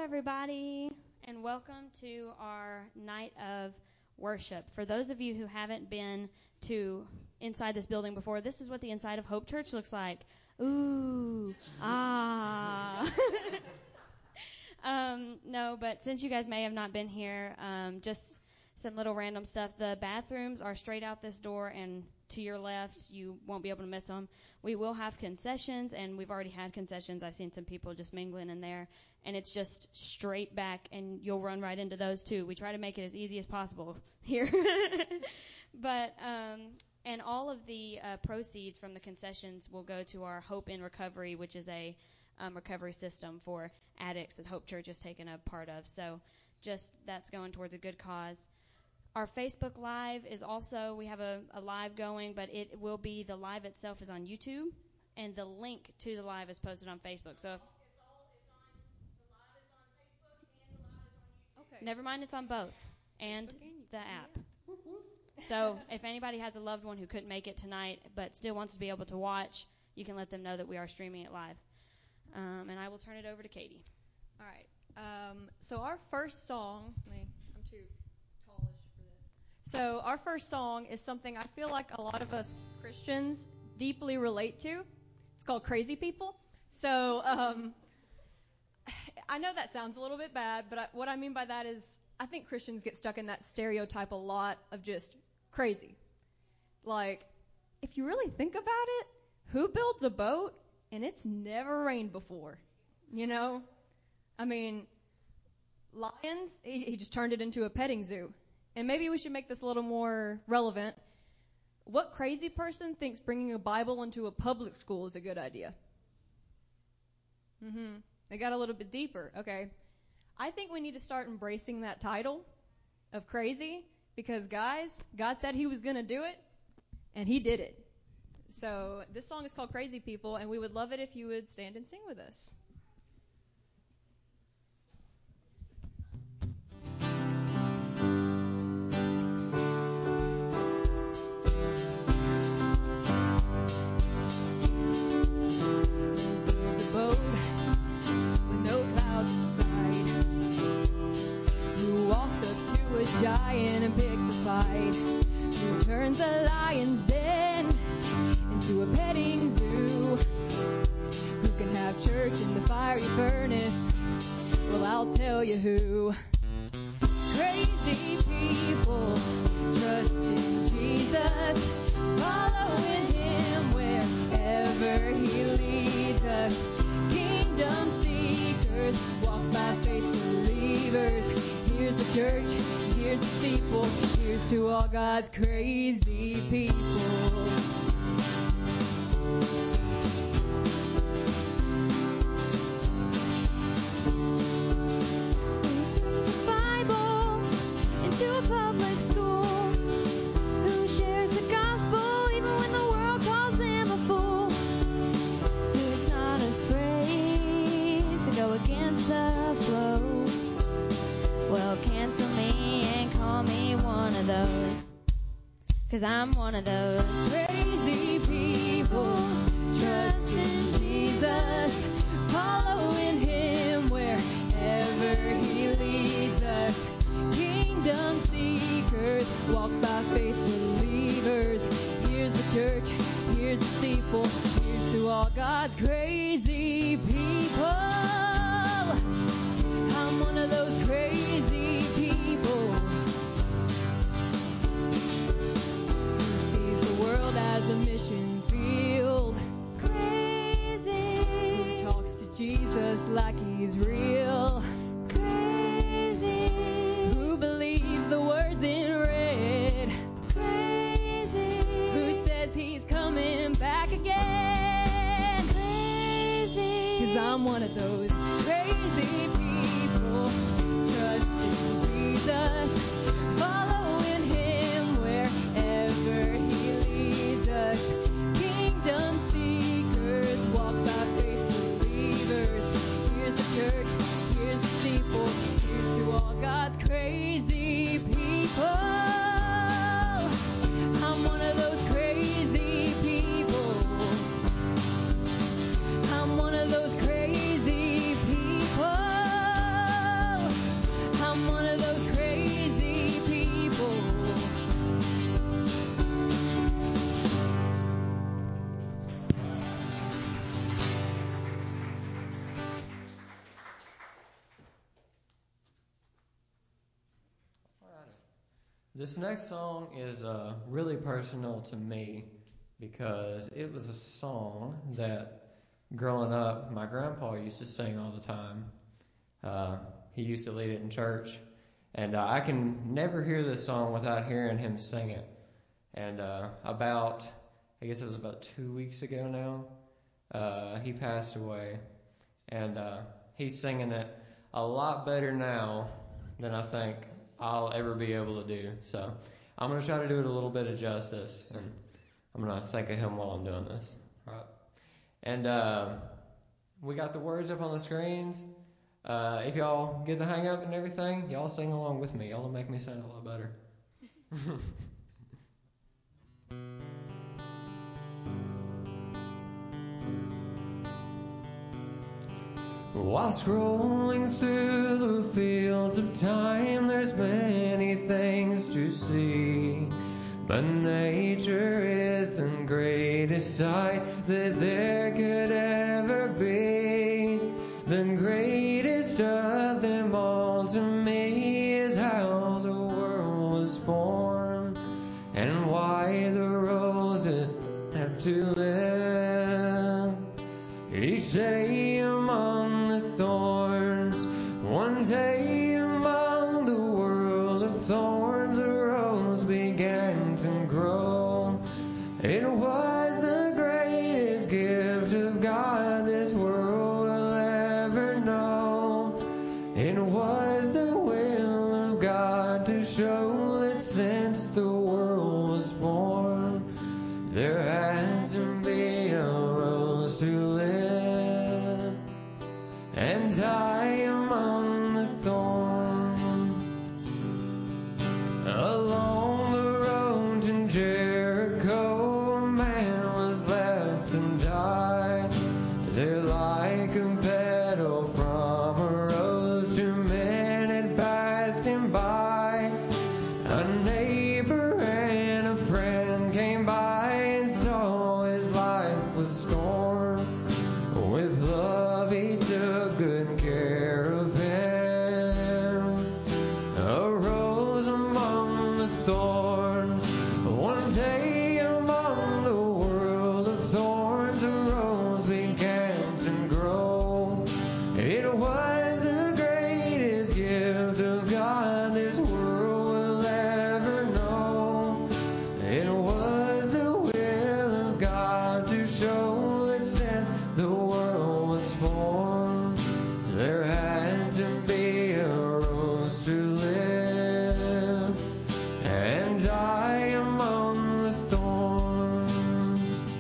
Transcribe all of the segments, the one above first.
everybody, and welcome to our night of worship. For those of you who haven't been to inside this building before, this is what the inside of Hope Church looks like. Ooh, ah. No, but since you guys may have not been here, just some little random stuff. The bathrooms are straight out this door and to your left. You won't be able to miss them. We will have concessions, and we've already had concessions. I've seen some people just mingling in there, and it's just straight back, and you'll run right into those too. We try to make it as easy as possible here. But and all of the proceeds from the concessions will go to our Hope in Recovery, which is a recovery system for addicts that Hope Church has taken a part of. So just that's going towards a good cause. Our Facebook Live is also, we have a live going, but it will be, the live itself is on YouTube, and the link to the live is posted on Facebook. So, never mind, it's on both, and the app. So if anybody has a loved one who couldn't make it tonight, but still wants to be able to watch, you can let them know that we are streaming it live. And I will turn it over to Katie. All right. So our first song, I'm too tallish for this. So our first song is something I feel like a lot of us Christians deeply relate to. It's called Crazy People. So I know that sounds a little bit bad, but what I mean by that is I think Christians get stuck in that stereotype a lot of just crazy. Like, if you really think about it, who builds a boat and it's never rained before? You know? I mean, lions, he just turned it into a petting zoo. And maybe we should make this a little more relevant. What crazy person thinks bringing a Bible into a public school is a good idea? They got a little bit deeper. Okay. I think we need to start embracing that title of crazy because, guys, God said he was going to do it, and he did it. So this song is called Crazy People, and we would love it if you would stand and sing with us. Giant and picks a fight, who turns a lion's den into a petting zoo, who can have church in the fiery furnace. Well, I'll tell you who. Crazy people trust in Jesus, following him wherever he leads us. Kingdom seekers walk by faith believers. Here's the church, here's the steeple, here's to all God's crazy people. Cause I'm one of those crazy people, trust in Jesus, following him wherever he leads us. Kingdom seekers, walk by faith believers. Here's the church, here's the steeple, here's to all God's crazy people. I'm one of those crazy people. As a mission field, crazy, who talks to Jesus like he's real, crazy, who believes the words in red, crazy, who says he's coming back again, crazy, 'cause I'm one of those crazy people, trust in Jesus, following him wherever he leads us. Kingdom seekers, walk by faith believers. Here's the church, here's the steeple, here's to all God's crazy people. I'm one of those crazy people. I'm one of those crazy people. This next song is really personal to me because it was a song that growing up my grandpa used to sing all the time. He used to lead it in church, and I can never hear this song without hearing him sing it. And I guess it was about 2 weeks ago now, he passed away, and he's singing it a lot better now than I think I'll ever be able to do. So I'm going to try to do it a little bit of justice, and I'm going to think of him while I'm doing this. All right. And we got the words up on the screens. If y'all get the hang of it and everything, y'all sing along with me. Y'all will make me sound a lot better. While scrolling through the fields of time, there's many things to see, but nature is the greatest sight that there could ever be. The greatest of them all to me is how the world was formed, and why the roses have to live each day among the thorns. One day among the world of thorns, a rose began to grow. It was the greatest gift of God this world will ever know. It was the will of God to show that since the world was formed, there had to be a rose to live and die among the thorns. Along the road to Jericho, a man was left to die. There like a petal from a rose, two men had passed him by. A neighbor and a friend came by and saw his life was torn. With love he took good care of him. A rose among the thorns. One day among the world of thorns, a rose began to grow. It was the greatest gift of God this world will ever know. It was the will of God to show that since the world was formed, there had to be a rose to live and die among the thorns.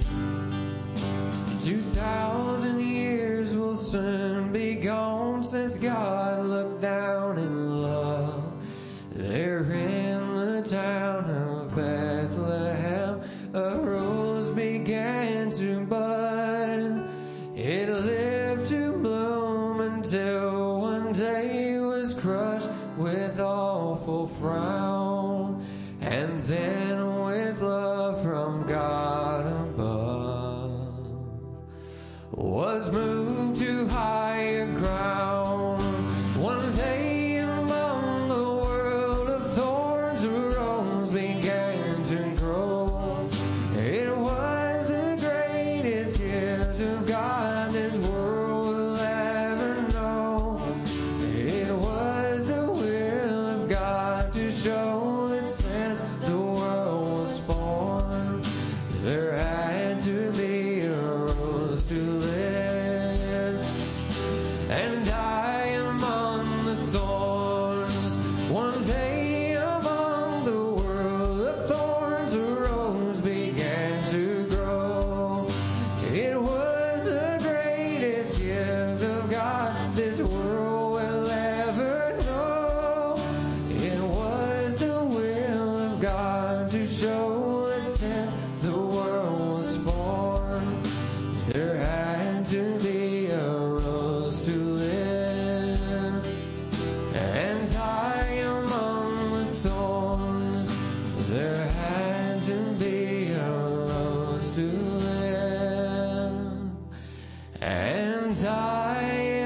2,000 years will soon be gone since God looked down in love. There in the town of Bethlehem, a rose began to bud. It lived to bloom until one day was crushed with awful frown, and then with love from God above was moved to higher ground. One day among the world of thorns, a rose began to grow. It was the greatest gift of God this world will ever know. It was the will of God to show that since the world was formed, there had to be a rose to live and die among the thorns. One day among the world of thorns, a rose began to grow. It was the greatest gift of God this world will ever know. It was the will of God to show that since the world was formed, there had to be a rose to live and die among the thorns. There had to be a rose to live and die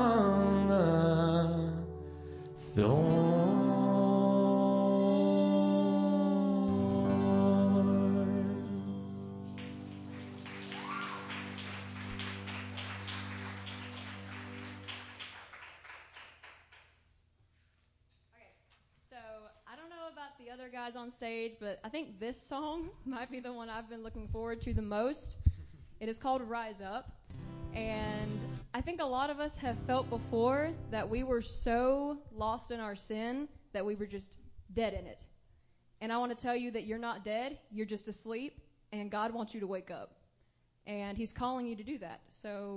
among the thorns. other guys on stage, but I think this song might be the one I've been looking forward to the most. It is called Rise Up. And I think a lot of us have felt before that we were so lost in our sin that we were just dead in it. And I want to tell you that you're not dead, you're just asleep, and God wants you to wake up. And He's calling you to do that. So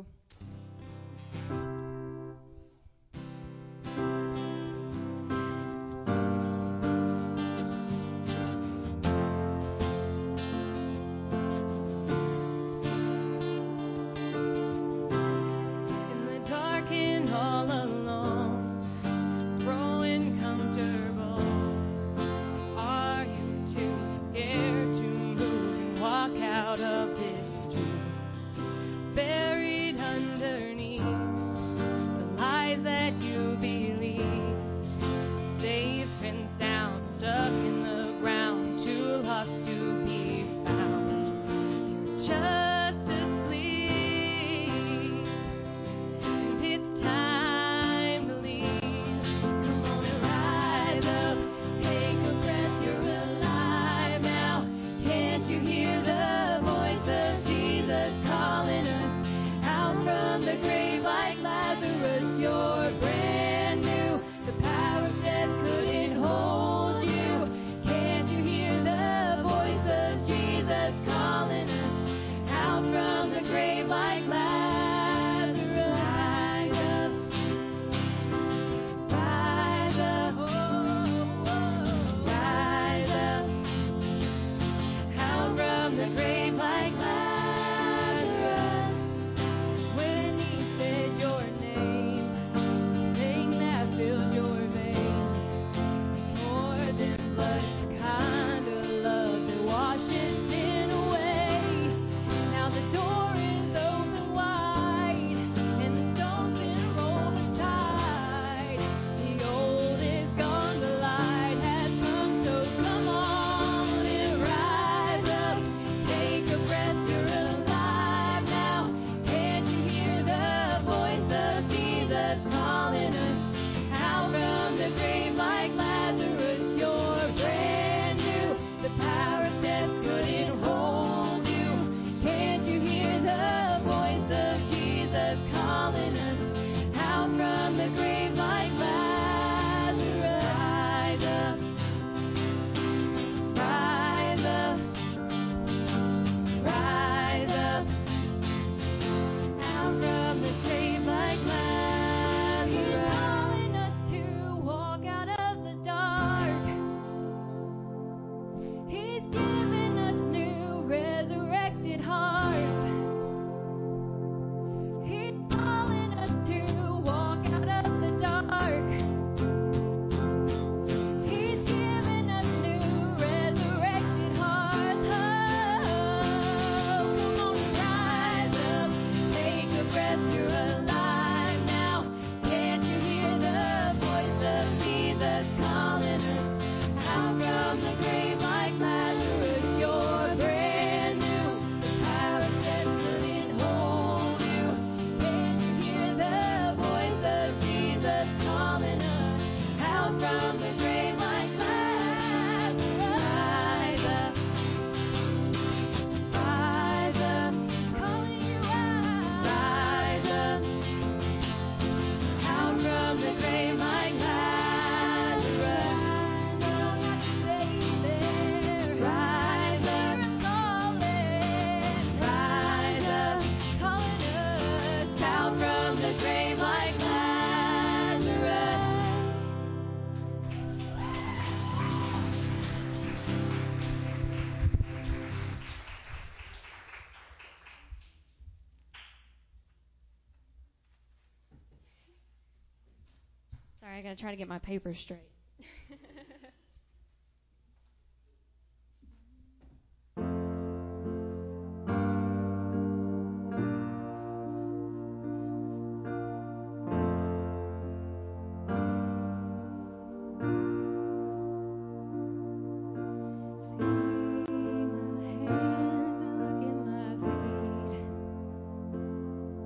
I gotta try to get my papers straight.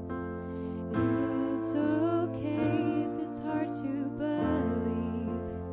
It's okay if it's hard to believe.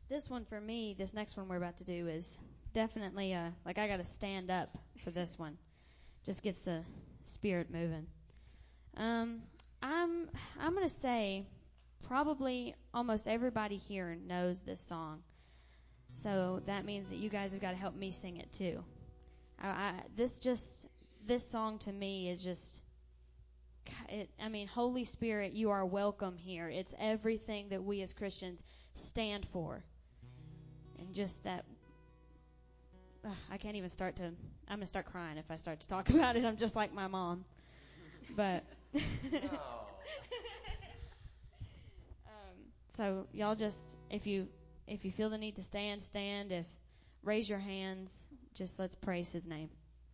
This one for me, this next one we're about to do is definitely like I got to stand up for this one. Just gets the spirit moving. I'm going to say probably almost everybody here knows this song. So that means that you guys have got to help me sing it too. This song to me is just, Holy Spirit, you are welcome here. It's everything that we as Christians stand for. And just that, I can't even I'm going to start crying if I start to talk about it. I'm just like my mom. But, so y'all just, if you feel the need to stand. If raise your hands, just let's praise His name.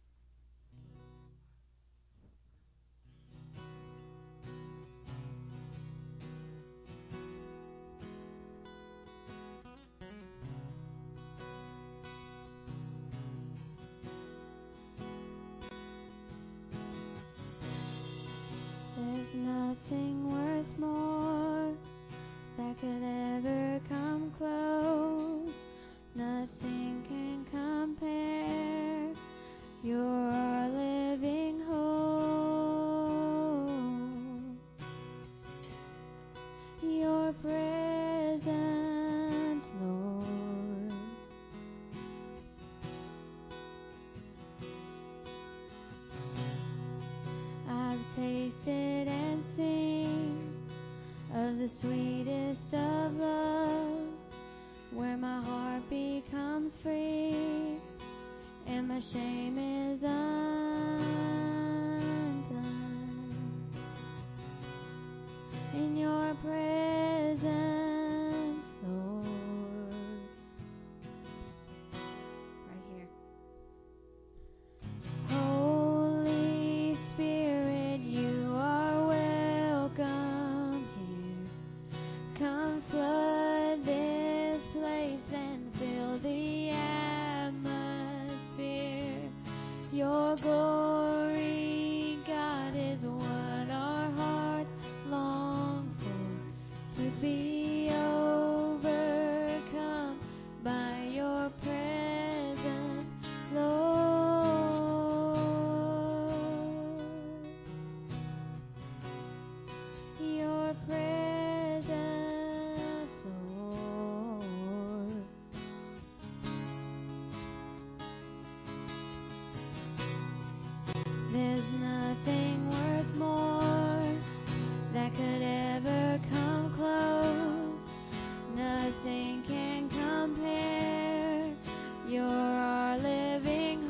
There's nothing worth more that could ever come close. Nothing can compare. You're our living hope. Your presence, Lord. I've tasted and seen of the sweetest of loves, where my heart becomes free and my shame is undone. In your presence, Lord. Right here. Holy Spirit, you are welcome here. Come flood this place and fill the atmosphere. Your glory, God, is what our hearts long for, to be overcome by your presence, Lord. Your presence, Lord. There's nothing worth more that could ever come close. Nothing can compare. You're our living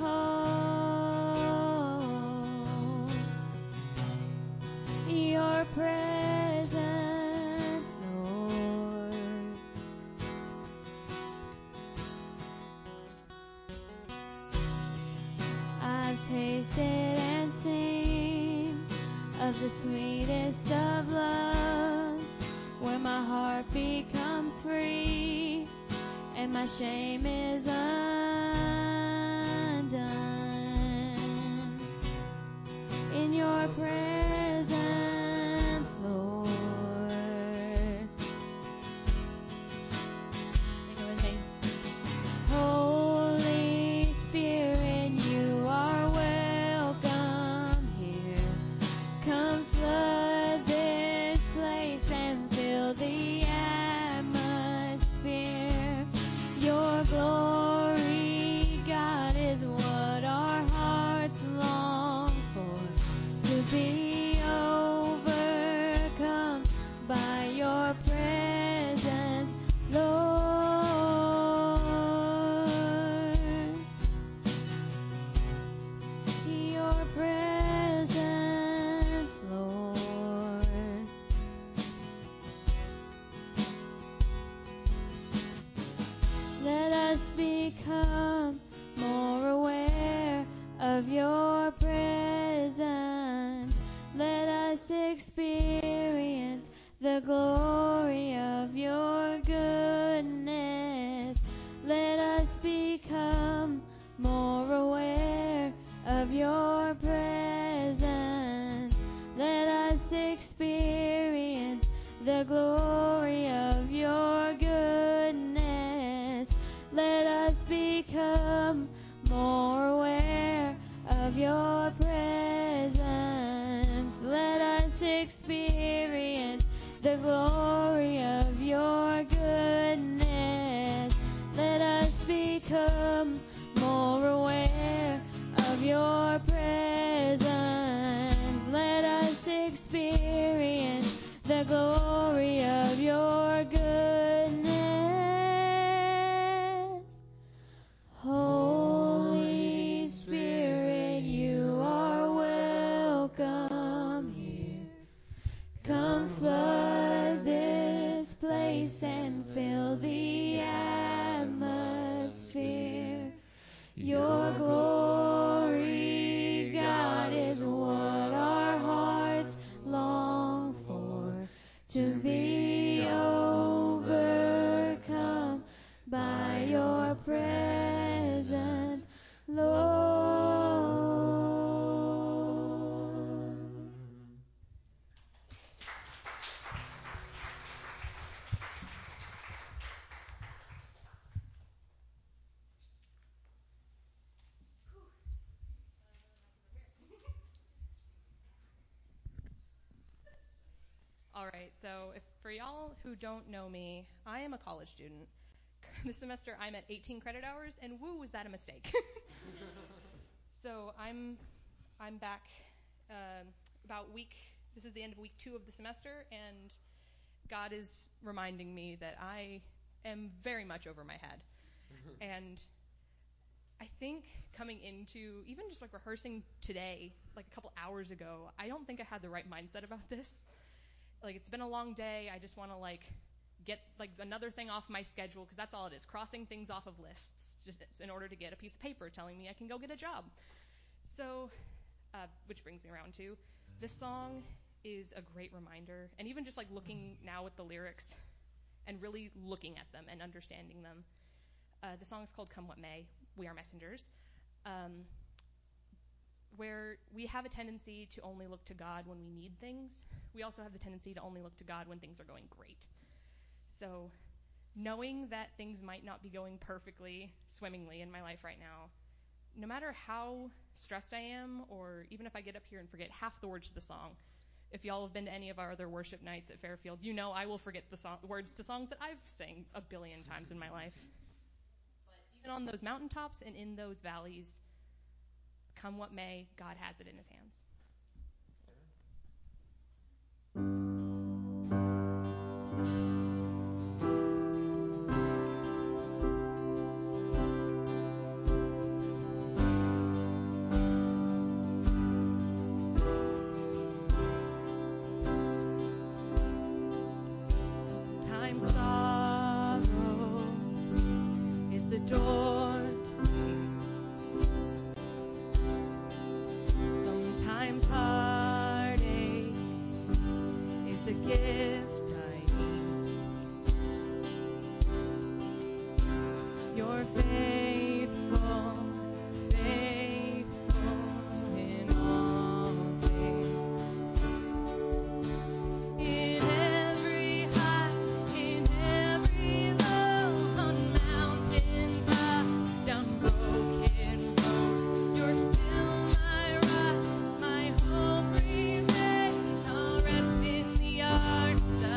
hope. Your presence, Lord. I've tasted and seen of the sweetest of loves, where my heart becomes free and my shame is undone. In your presence, Lord. Sing it with me. Holy Spirit, you are welcome here. Come flood this place and fill the atmosphere. Your glory, God, is what our hearts long for, to be overcome by your presence, Lord. Your presence, Lord. Let us become more aware of your presence. Let us experience the glory of your goodness. Let us become more aware of your presence. Let us experience the glory of your goodness. experience the glory of your goodness. Let us become more aware of your presence. Let us experience the glory of your goodness. Holy Spirit, you are welcome here. Come flood this place and fill the atmosphere. Your glory, God, is what our hearts long for, to be overcome by your presence, Lord. All right, so for y'all who don't know me, I am a college student. This semester I'm at 18 credit hours, and woo, was that a mistake. So I'm back this is the end of week 2 of the semester, and God is reminding me that I am very much over my head. And I think coming into, even just like rehearsing today, like a couple hours ago, I don't think I had the right mindset about this. Like, it's been a long day. I just want to get another thing off my schedule, because that's all it is, crossing things off of lists just in order to get a piece of paper telling me I can go get a job. So, which brings me around to, this song is a great reminder, and even just looking now at the lyrics and really looking at them and understanding them. The song is called Come What May, We Are Messengers, where we have a tendency to only look to God when we need things. We also have the tendency to only look to God when things are going great. So knowing that things might not be going perfectly, swimmingly in my life right now, no matter how stressed I am, or even if I get up here and forget half the words to the song, if y'all have been to any of our other worship nights at Fairfield, you know I will forget the words to songs that I've sang a billion times in my life. But even on those mountaintops and in those valleys, come what may, God has it in his hands. Sometimes sorrow is the door to peace. Sometimes heartache is the gift I need. You're faithful, faithful in all things. In every high, in every low, on mountain tops, down broken roads, you're still my rock, my hope remains. I'll rest in the arms of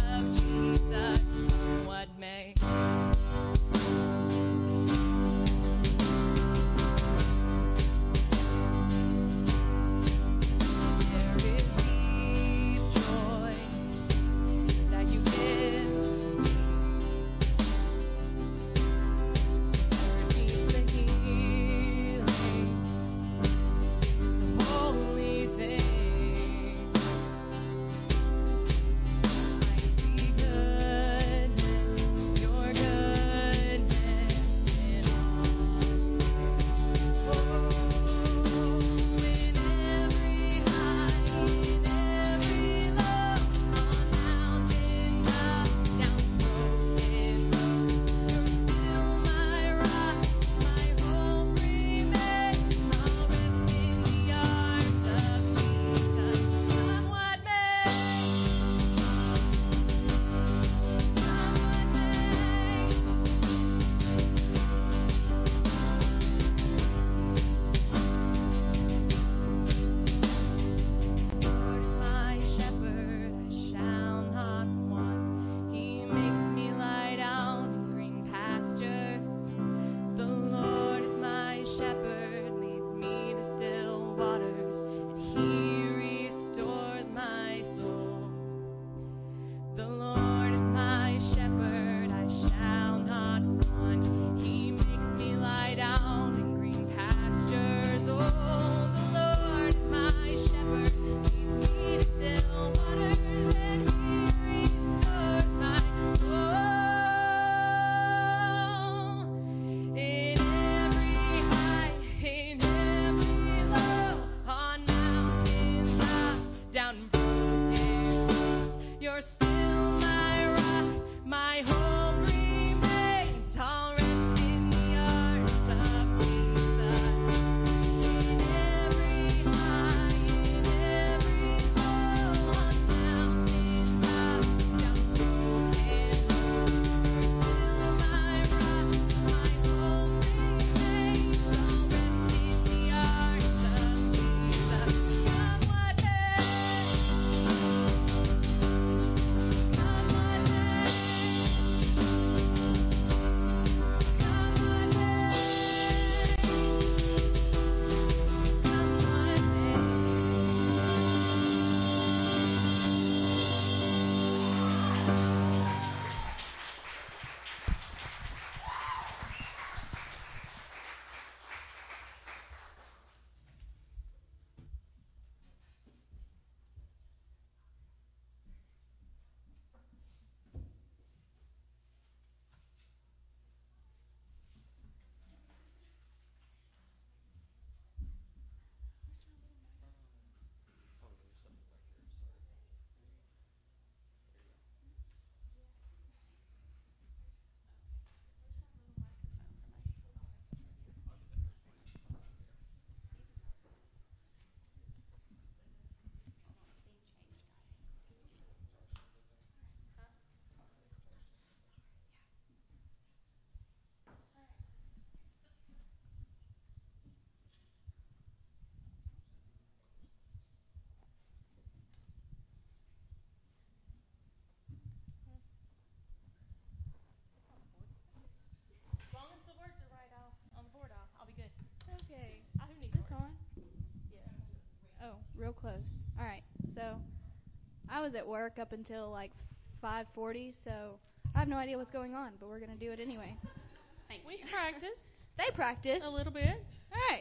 was at work up until like 5:40, so I have no idea what's going on, but we're going to do it anyway. Thank you. We practiced They practiced. a little bit. All right.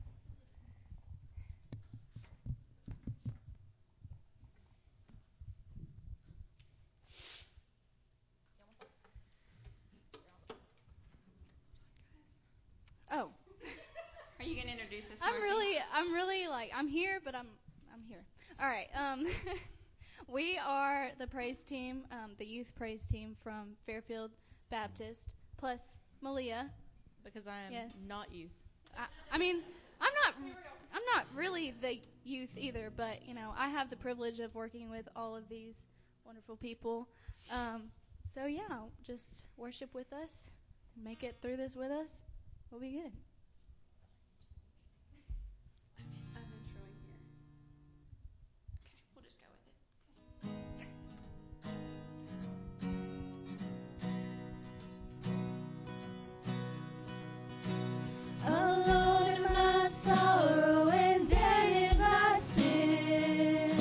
Oh. Are you gonna introduce us? I'm really like, I'm here, but I'm here. All right. We are the praise team, the youth praise team from Fairfield Baptist, plus Malia. Because I am Yes. not youth. I mean, I'm not really the youth either, but you know, I have the privilege of working with all of these wonderful people. So yeah, just worship with us, make it through this with us. We'll be good. I'm introing here. Okay, we'll just go with it. Alone in my sorrow and dead in my sin,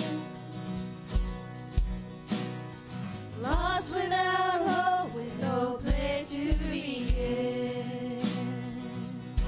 lost without hope, with no place to begin.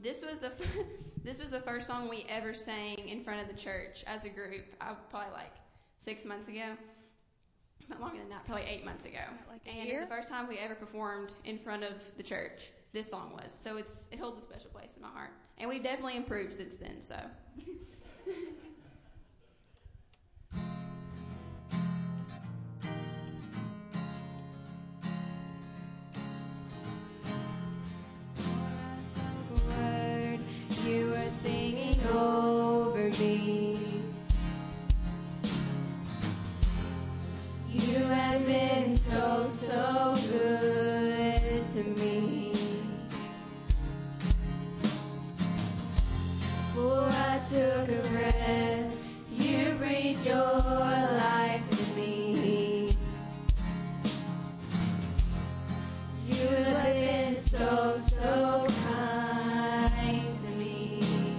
This was the first song we ever sang in front of the church as a group. Probably like 6 months ago. Not longer than that, probably 8 months ago. And it's the first time we ever performed in front of the church. This song was. So it holds a special place in my heart. And we've definitely improved since then, so. You were singing over me. You have been so, so good to me. Before I took a breath, you breathed your life in me. You have been so, so kind to me.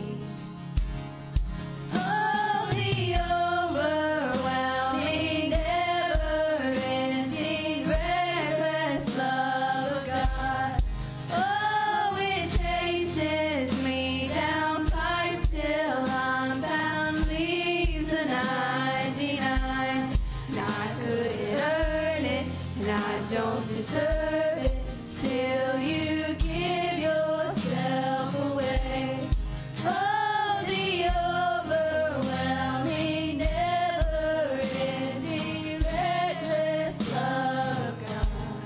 Oh, the overwhelming, never-ending, reckless love of God. Oh, it chases me down, fights till I'm found, leaves the 99. And I couldn't earn it, and I don't deserve it. Still you give yourself away. Oh, the overwhelming, never-ending, reckless love of God.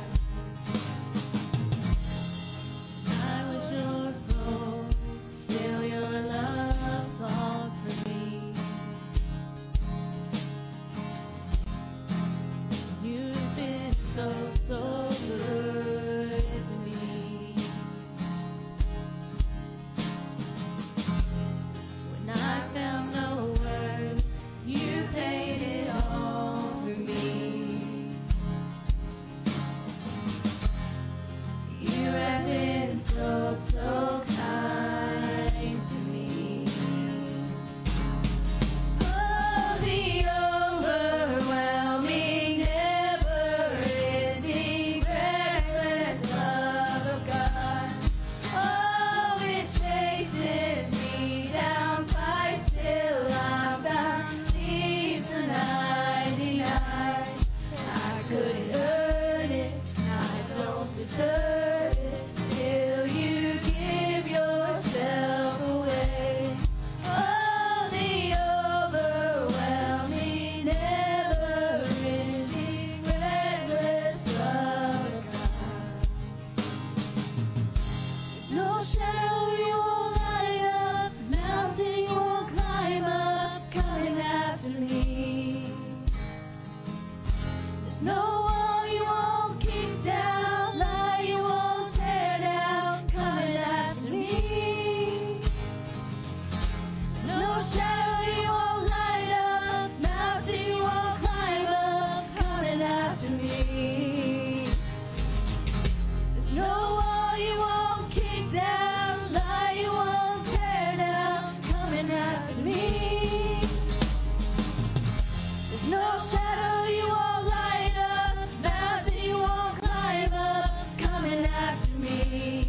I was your foe, still your love fought for me. You've been so, so good to me. When I found no words, you paid it all for me. You have been so, so kind to me. Oh, the overwhelming, never-ending, reckless love of God. Oh, it chases me down, fights till I'm found, leaves the 99. I couldn't earn it, I don't deserve it. Still you give yourself away. Oh, the overwhelming, never-ending, reckless love of God. There's no shadow you won't light up, mountain you won't climb up, coming after me. There's no wall you won't kick down, lie you won't tear down, coming after me. There's no shadow you won't light up, mountain you won't climb up, coming after me. There's no wall you won't kick down, lie you won't tear down, coming after me. There's no shadow you won't light up, mountain you won't climb up, coming after me.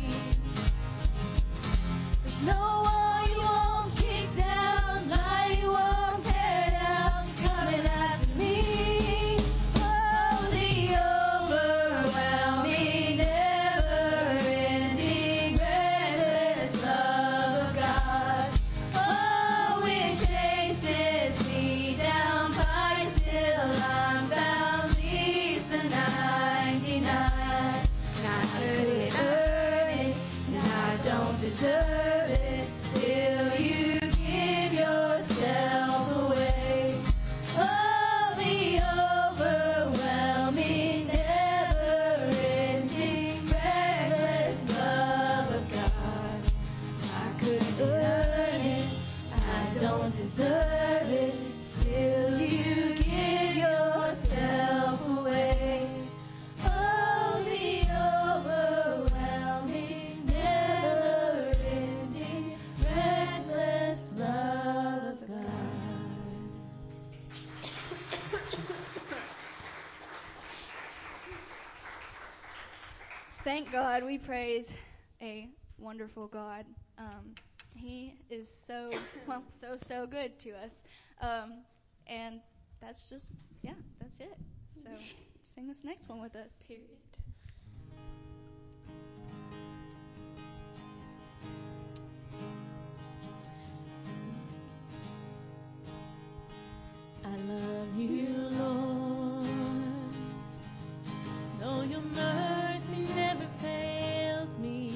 There's no wall you won't kick down, lie you won't tear down, coming after me. Oh, the overwhelming, never-ending, reckless love of God. Oh, it chases me down, fights till I'm found, leaves the 99. And I couldn't earn it, and I don't deserve it. Still you give yourself away. Oh, the overwhelming, never-ending, reckless love of God. I couldn't earn it, I don't deserve it. Still you give yourself away. Oh, the overwhelming, never-ending, reckless love of God. Thank God we praise a wonderful God. He is so good to us. And that's just, that's it. So sing this next one with us. Period. I love you, Lord. Though your mercy never fails me,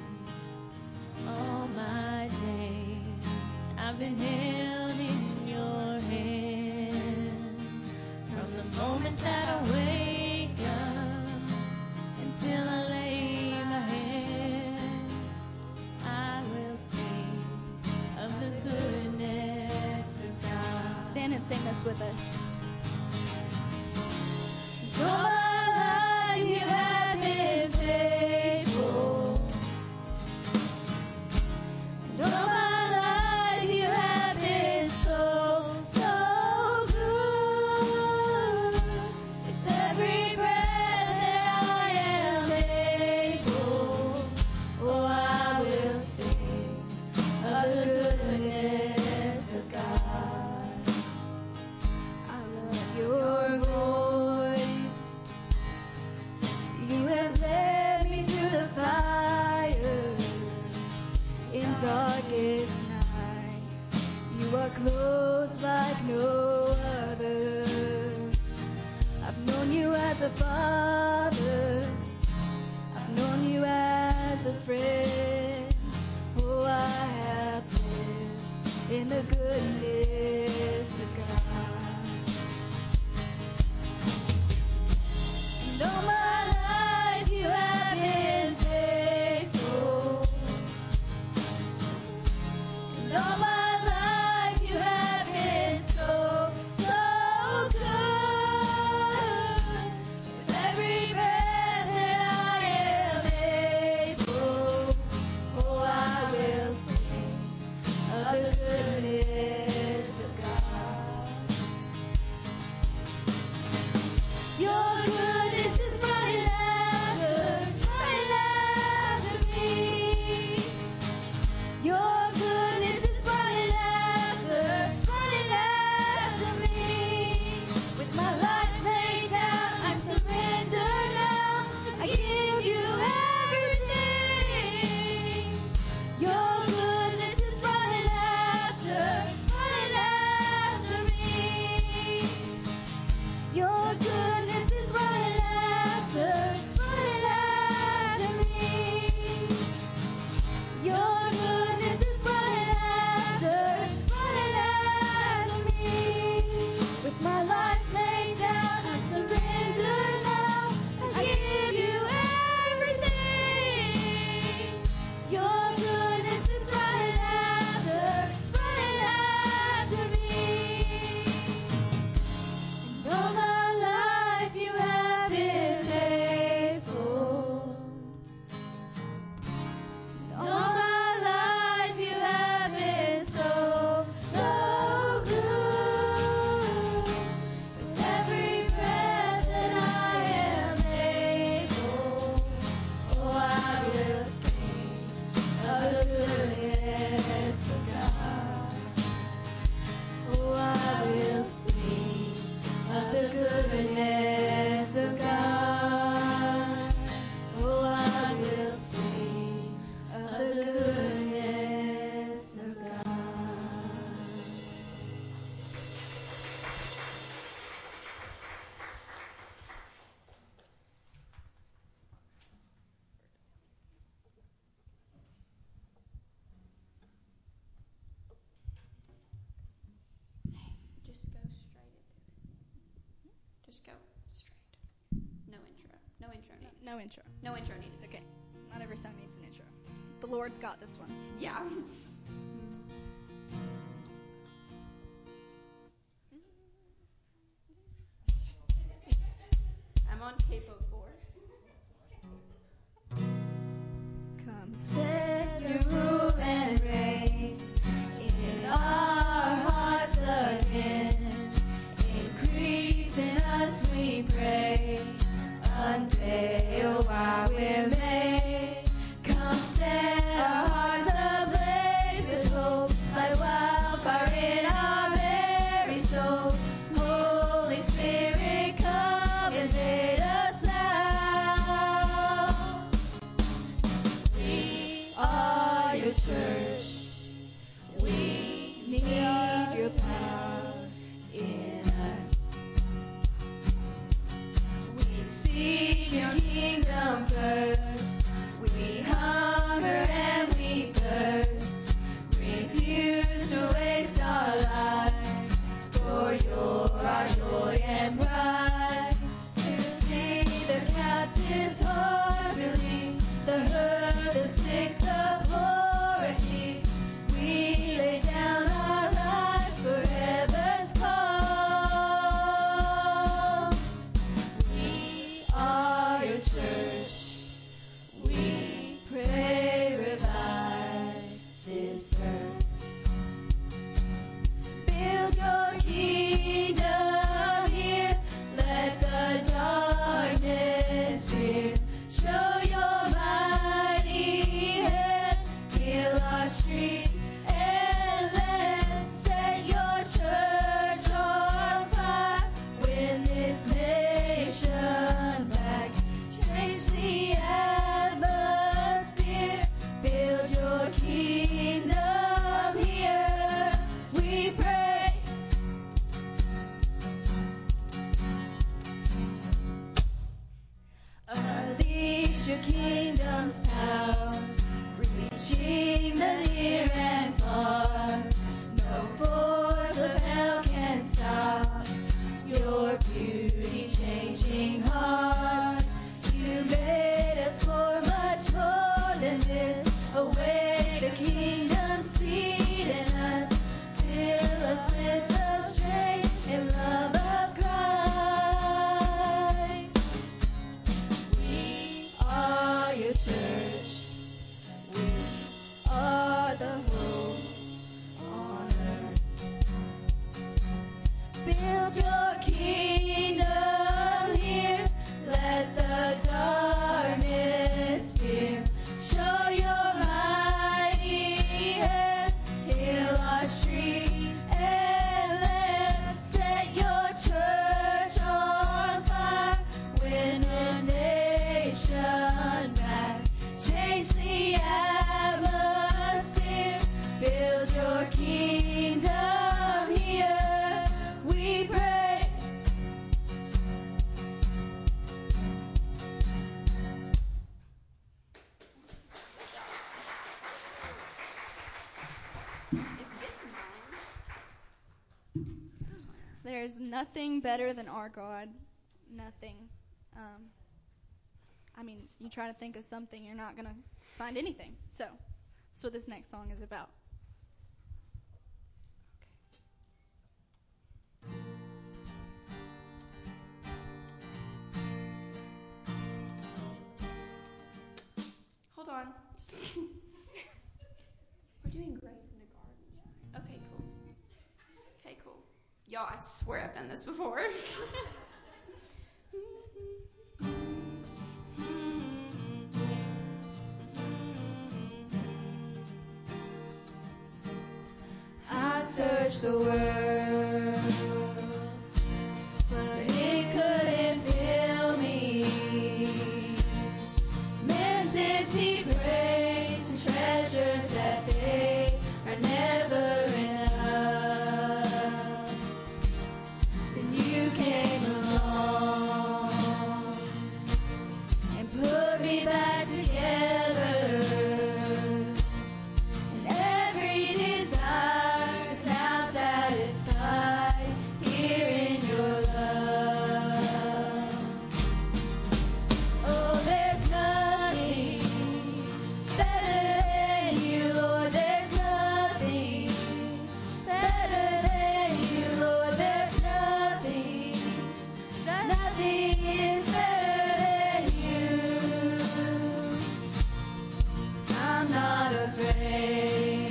all my days I've been held in your hand. From the moment that I wake up until I lay my head, I will sing of the goodness of God. Stand and sing this with us. So all my life you have been faithful. And all my life you have been so good. With every breath that I am able, oh, I will sing of the goodness of God. I love your voice. You have led me through the fire in darkest night. You are close like no other. I've known you as a father. I've known you as a friend. Oh, I have lived in the goodness of God. And all my life you have been faithful. And all my life you have been so good. With every breath that I am able, oh, I will sing of the goodness of God. Your goodness is running after me. Your goodness is running after me. With my life laid down, I surrender now. I give you everything. Your goodness is running after me. Your goodness is running after me. Your goodness is running after me. With my life laid down, I surrender now. I give you everything. Your goodness is running after me. And all my life you have been faithful. And all my life you have been so good. With every breath that I am able, oh, I will sing of the goodness of God. Oh, I will sing of the goodness of God. Oh, I will sing of the goodness of God. Just go straight into it. Just go straight. No intro. No intro needed. No intro. No intro needed. It's okay. Not every song needs an intro. The Lord's got this one. Yeah. I'm on capo 4. Come set your rule and reign in our hearts again. Increase in us, we pray. Unveil why we're made. Come set our hearts ablaze. There's nothing better than our God. Nothing. You try to think of something, you're not going to find anything. So that's what this next song is about. Hold on. We're doing great in the gardens, right? Okay, cool. Okay, cool. Y'all, I swear I've done this before. I searched the world, but it couldn't fill me. Man's empty praise and treasures that they are never enough. Then you came along and put me back together. And every desire is now satisfied here in your love. Oh, there's nothing better than you, Lord. There's nothing better than you, Lord. There's nothing is better than you. I'm not afraid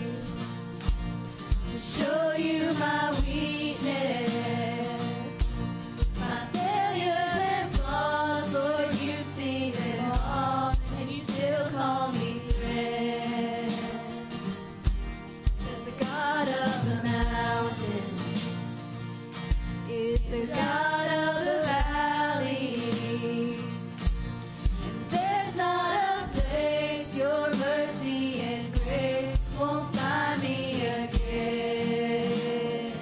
to show you my weakness, my failures and flaws. Lord, you've seen them all, and you still call me friend. 'Cause the God of the mountain is the God of the valley. And there's not a place your mercy and grace won't find me again.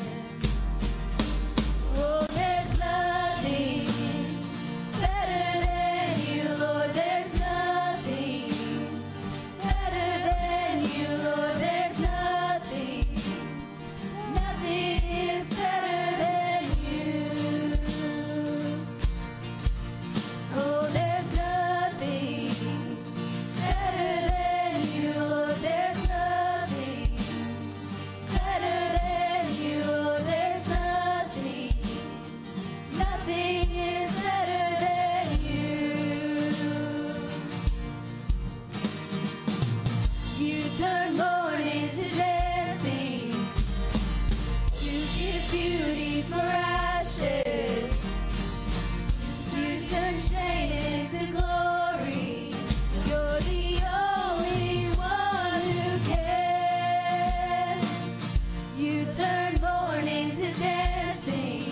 Oh, there's nothing better than you, Lord. There's nothing better than you, Lord. There's nothing is better than you. Oh, there's nothing better than you, Lord. There's nothing better than you, Lord. There's nothing is better than you. You turn mourning to dancing. You give beauty for ashes. You turn shame into glory. You're the only one who can. You turn mourning to dancing.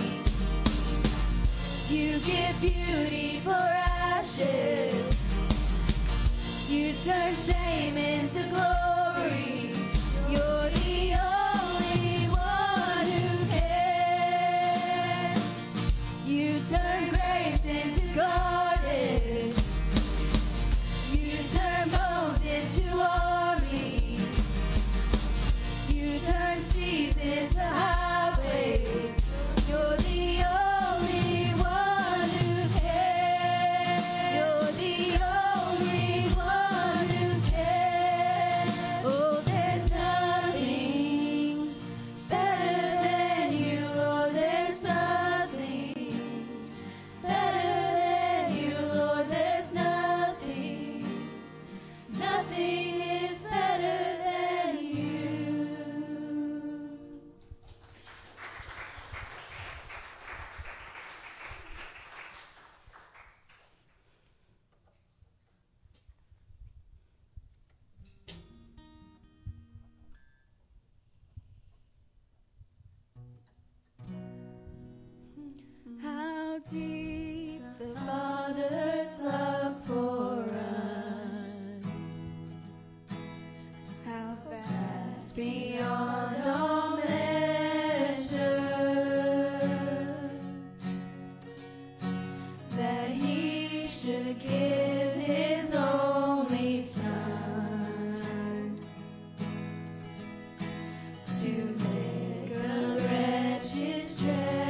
You give beauty for ashes. You turn shame into glory. You're the only one who can. You turn graves into gardens. You turn bones into armies. You turn seas into highways. You're the only one who can. You're the only one who can. Oh, there's nothing better than you, Lord. There's nothing better than you, Lord. There's nothing is better than you. How deep the Father's love for us, how vast beyond all measure, that He should give His only Son to make a wretched strength.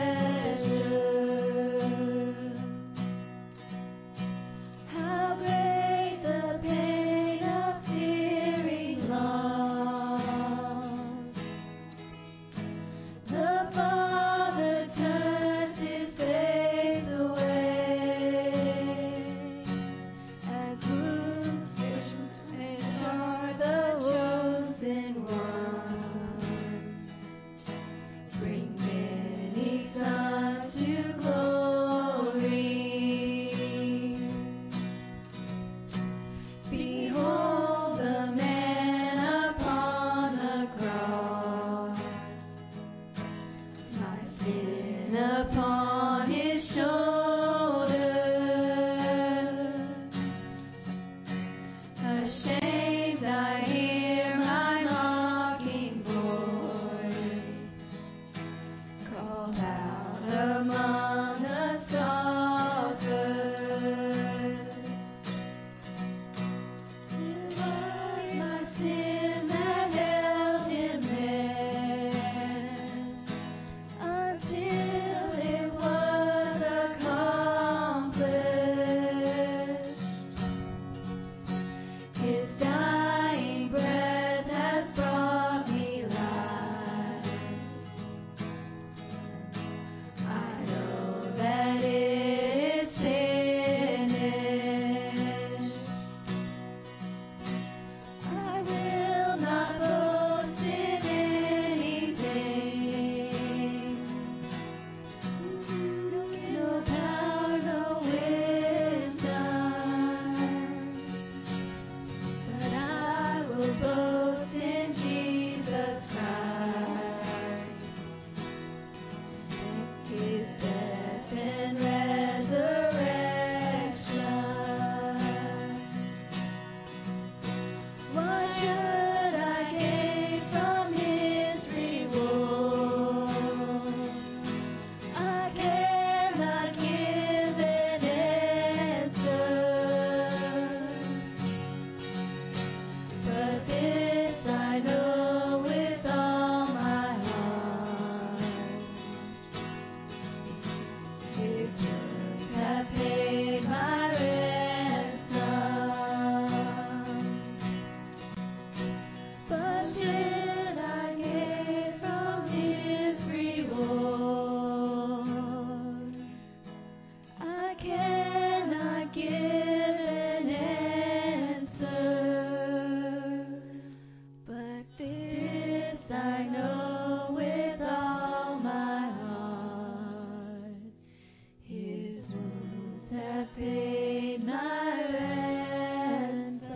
I paid my ransom.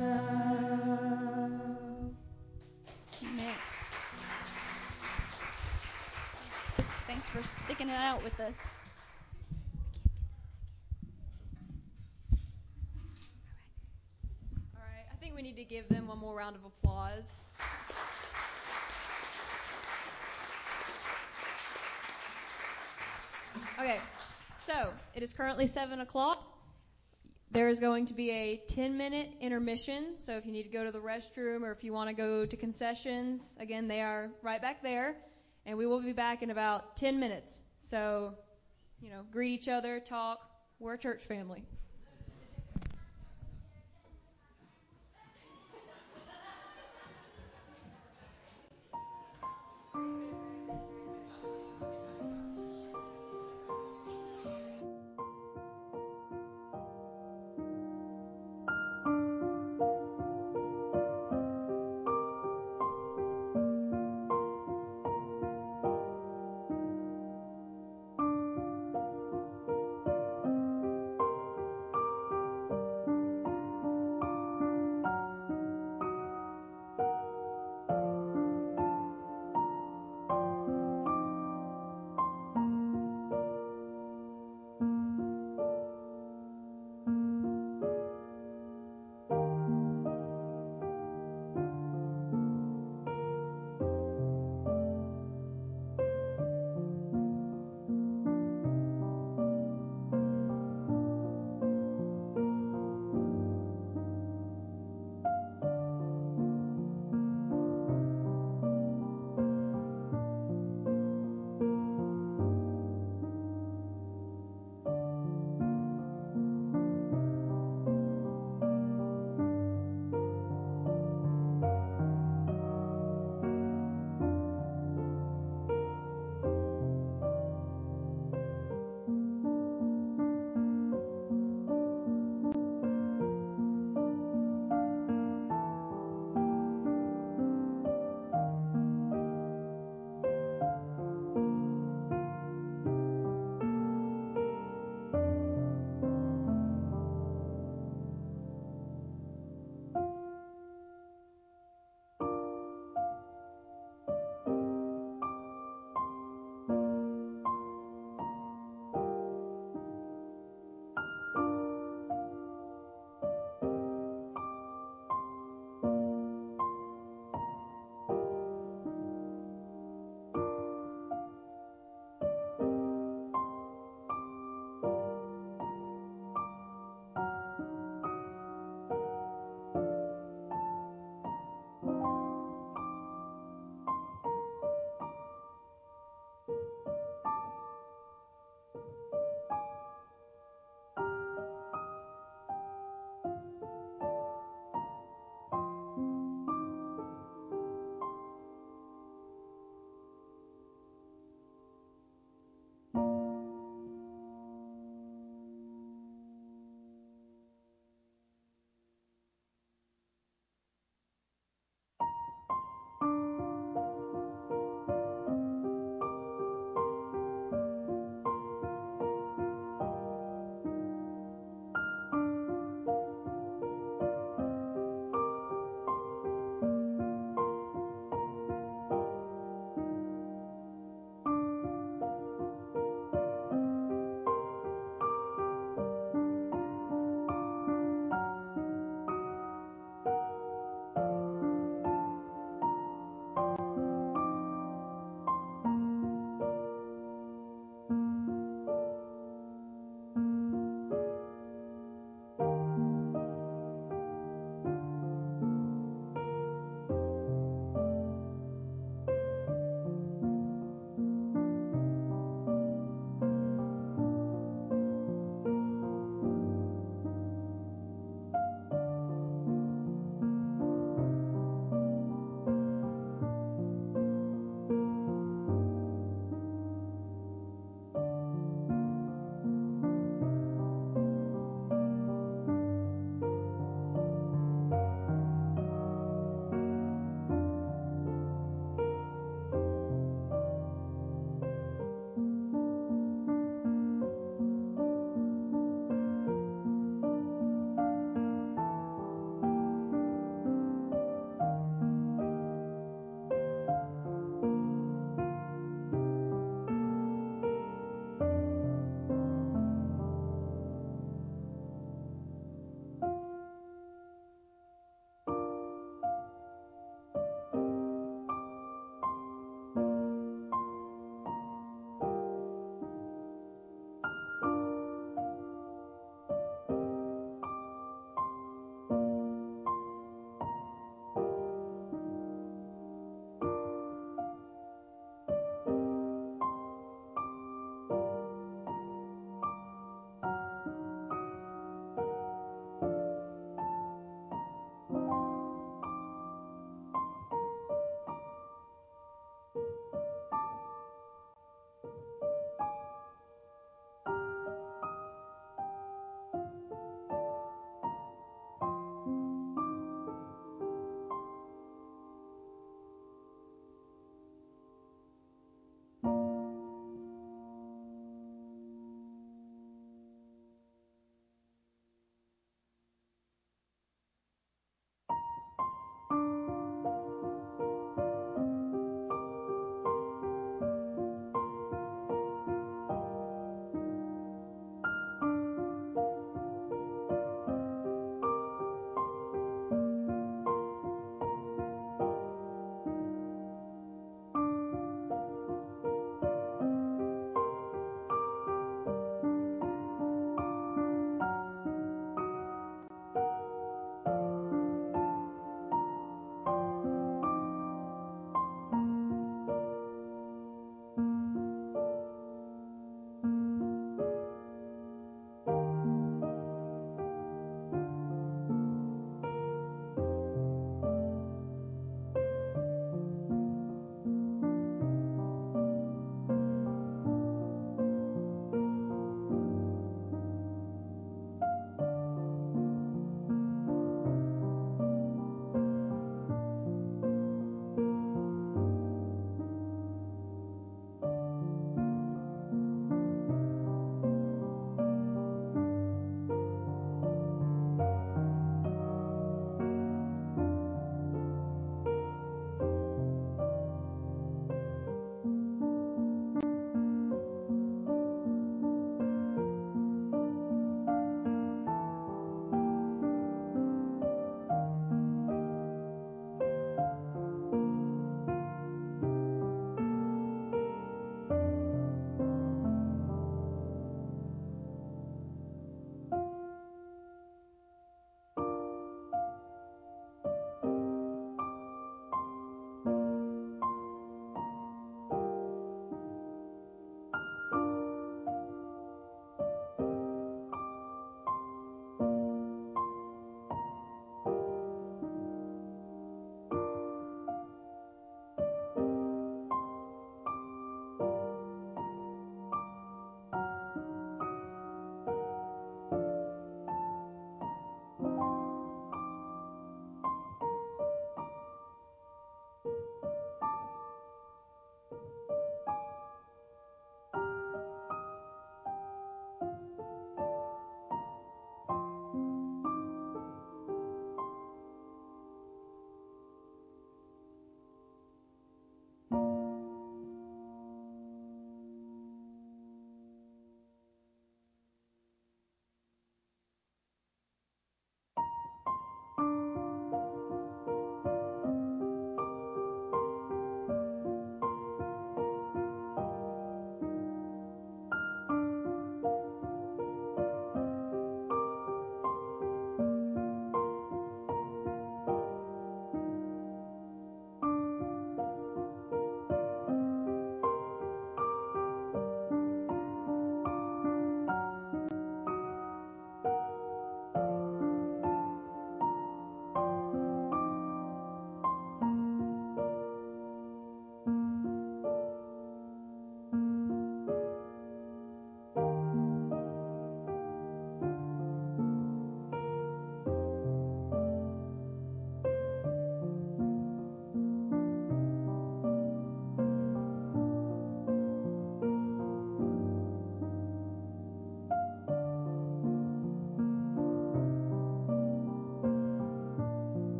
Amen. Thanks for sticking it out with us. All right, I think we need to give them one more round of applause. Okay, so it is currently 7 o'clock. There is going to be a 10-minute intermission, so if you need to go to the restroom or if you want to go to concessions, again, they are right back there, and we will be back in about 10 minutes. So, greet each other, talk. We're a church family.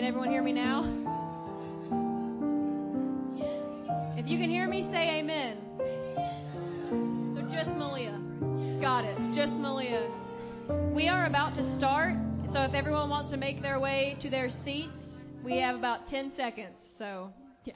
everyone hear me now? If you can hear me, say amen. So just Malia. Got it. Just Malia. We are about to start, so if everyone wants to make their way to their seats, we have about 10 seconds. So, yeah.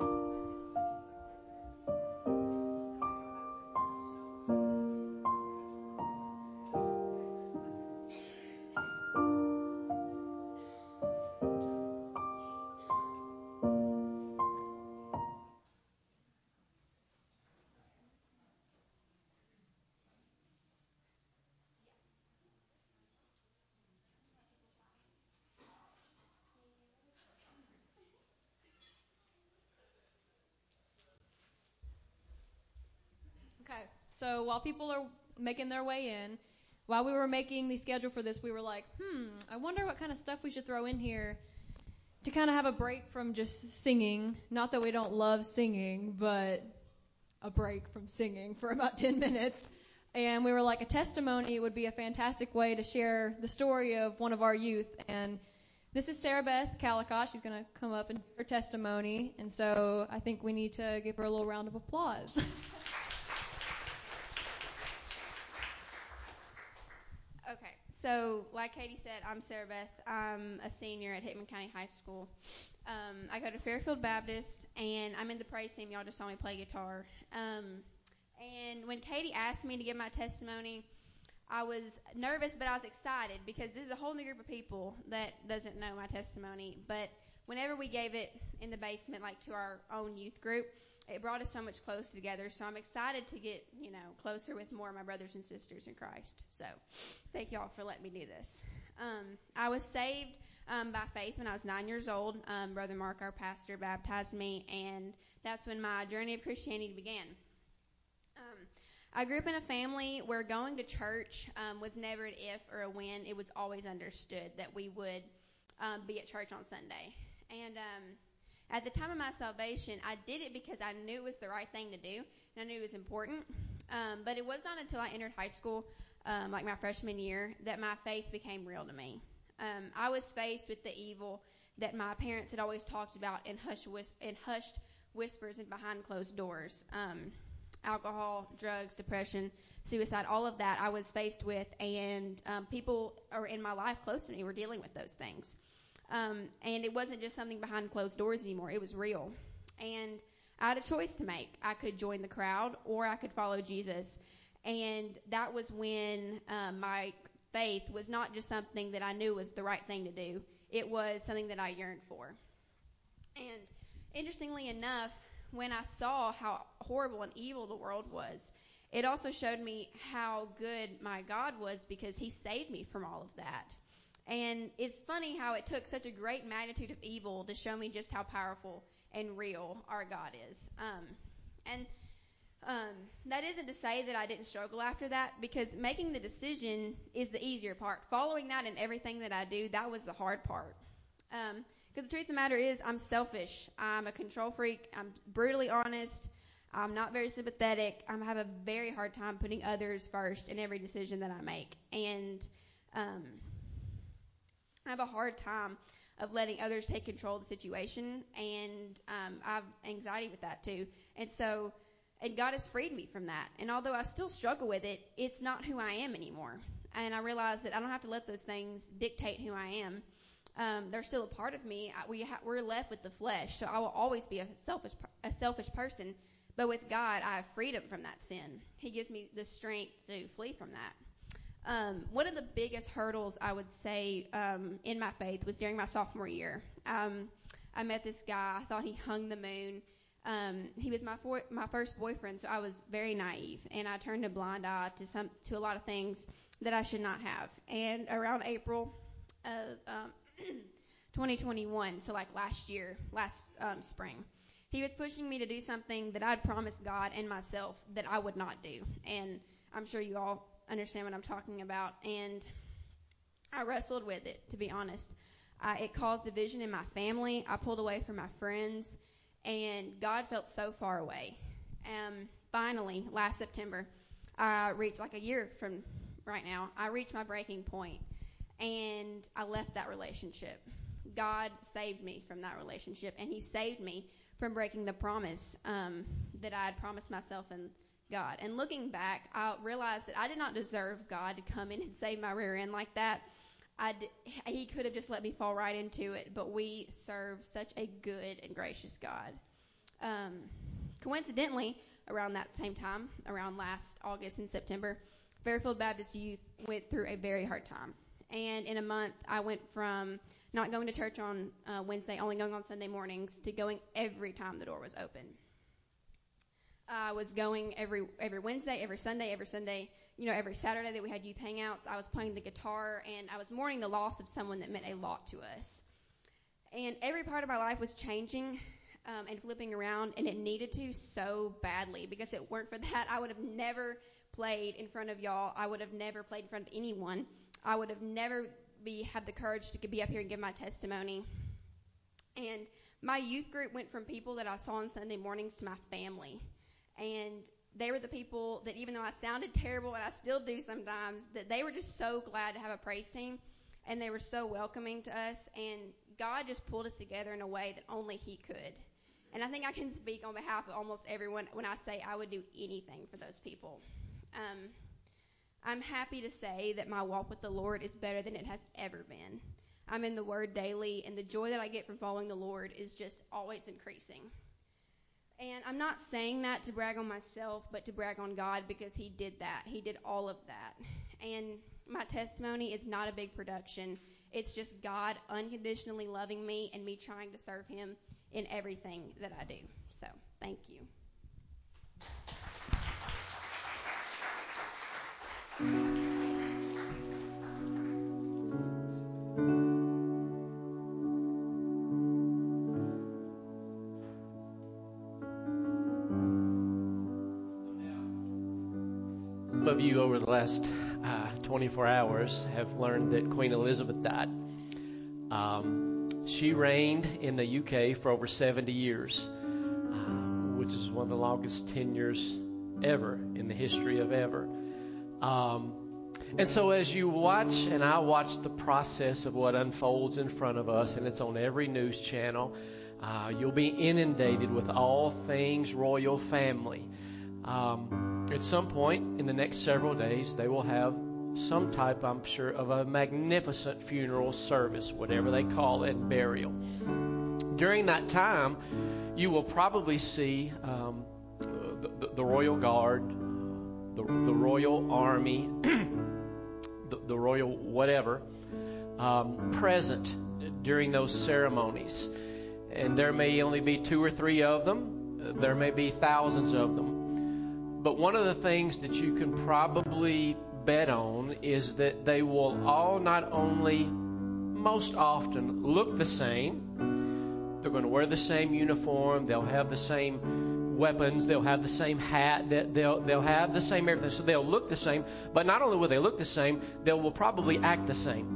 Okay, so while people are making their way in, while we were making the schedule for this, we were like, I wonder what kind of stuff we should throw in here to kind of have a break from just singing. Not that we don't love singing, but a break from singing for about 10 minutes. And we were like, a testimony would be a fantastic way to share the story of one of our youth. And this is Sarah Beth Calicott. She's going to come up and give her testimony. And so I think we need to give her a little round of applause. Okay, so like Katie said, I'm Sarah Beth. I'm a senior at Hickman County High School. I go to Fairfield Baptist, and I'm in the praise team. Y'all just saw me play guitar. And when Katie asked me to give my testimony, I was nervous, but I was excited because this is a whole new group of people that doesn't know my testimony. But whenever we gave it in the basement, like to our own youth group, it brought us so much closer together. So I'm excited to get, closer with more of my brothers and sisters in Christ. So thank y'all for letting me do this. I was saved by faith when I was 9 years old. Brother Mark, our pastor, baptized me, and that's when my journey of Christianity began. I grew up in a family where going to church was never an if or a when. It was always understood that we would be at church on Sunday. And at the time of my salvation, I did it because I knew it was the right thing to do, and I knew it was important. But it was not until I entered high school, like my freshman year, that my faith became real to me. I was faced with the evil that my parents had always talked about in hushed whispers and behind closed doors. Alcohol, drugs, depression, suicide, all of that I was faced with, and people in my life close to me were dealing with those things. And it wasn't just something behind closed doors anymore. It was real. And I had a choice to make. I could join the crowd or I could follow Jesus. And that was when my faith was not just something that I knew was the right thing to do. It was something that I yearned for. And interestingly enough, when I saw how horrible and evil the world was, it also showed me how good my God was because he saved me from all of that. And it's funny how it took such a great magnitude of evil to show me just how powerful and real our God is. That isn't to say that I didn't struggle after that, because making the decision is the easier part. Following that in everything that I do, that was the hard part. Because the truth of the matter is, I'm selfish. I'm a control freak. I'm brutally honest. I'm not very sympathetic. I have a very hard time putting others first in every decision that I make. And I have a hard time of letting others take control of the situation. And I have anxiety with that too. And God has freed me from that. And although I still struggle with it, it's not who I am anymore. And I realize that I don't have to let those things dictate who I am. They're still a part of me. We're left with the flesh, so I will always be a selfish person. But with God, I have freedom from that sin. He gives me the strength to flee from that. One of the biggest hurdles, I would say, in my faith was during my sophomore year. I met this guy. I thought he hung the moon. He was my first boyfriend, so I was very naive, and I turned a blind eye to a lot of things that I should not have. And around April of 2021, so like last spring, he was pushing me to do something that I'd promised God and myself that I would not do. And I'm sure you all understand what I'm talking about. And I wrestled with it, to be honest. It caused division in my family. I pulled away from my friends, and God felt so far away. Finally, last September, I reached, like a year from right now, I reached my breaking point, and I left that relationship. God saved me from that relationship, and He saved me from breaking the promise that I had promised myself and God. And looking back, I realized that I did not deserve God to come in and save my rear end like that. He could have just let me fall right into it, but we serve such a good and gracious God. Coincidentally, around that same time, around last August and September, Fairfield Baptist Youth went through a very hard time. And in a month, I went from not going to church on Wednesday, only going on Sunday mornings, to going every time the door was open. I was going every Wednesday, every Sunday, every Saturday that we had youth hangouts. I was playing the guitar, and I was mourning the loss of someone that meant a lot to us. And every part of my life was changing and flipping around, and it needed to so badly, because if it weren't for that, I would have never played in front of y'all. I would have never played in front of anyone. I would have never had the courage to be up here and give my testimony. And my youth group went from people that I saw on Sunday mornings to my family. And they were the people that, even though I sounded terrible, and I still do sometimes, that they were just so glad to have a praise team, and they were so welcoming to us. And God just pulled us together in a way that only He could. And I think I can speak on behalf of almost everyone when I say I would do anything for those people. I'm happy to say that my walk with the Lord is better than it has ever been. I'm in the Word daily, and the joy that I get from following the Lord is just always increasing. And I'm not saying that to brag on myself, but to brag on God, because He did that. He did all of that. And my testimony is not a big production. It's just God unconditionally loving me and me trying to serve Him in everything that I do. So, thank you. Some of you over the last 24 hours have learned that Queen Elizabeth died. She reigned in the UK for over 70 years, which is one of the longest tenures ever in the history of ever. And so as you watch, and I watch the process of what unfolds in front of us, and it's on every news channel, you'll be inundated with all things royal family. At some point in the next several days, they will have some type, I'm sure, of a magnificent funeral service, whatever they call it, and burial. During that time, you will probably see the Royal Guard, the Royal Army, the Royal whatever, present during those ceremonies. And there may only be 2 or 3 of them. There may be thousands of them. But one of the things that you can probably bet on is that they will all not only, most often, look the same. They're going to wear the same uniform. They'll have the same weapons. They'll have the same hat. They'll have the same everything. So they'll look the same. But not only will they look the same, they will probably act the same.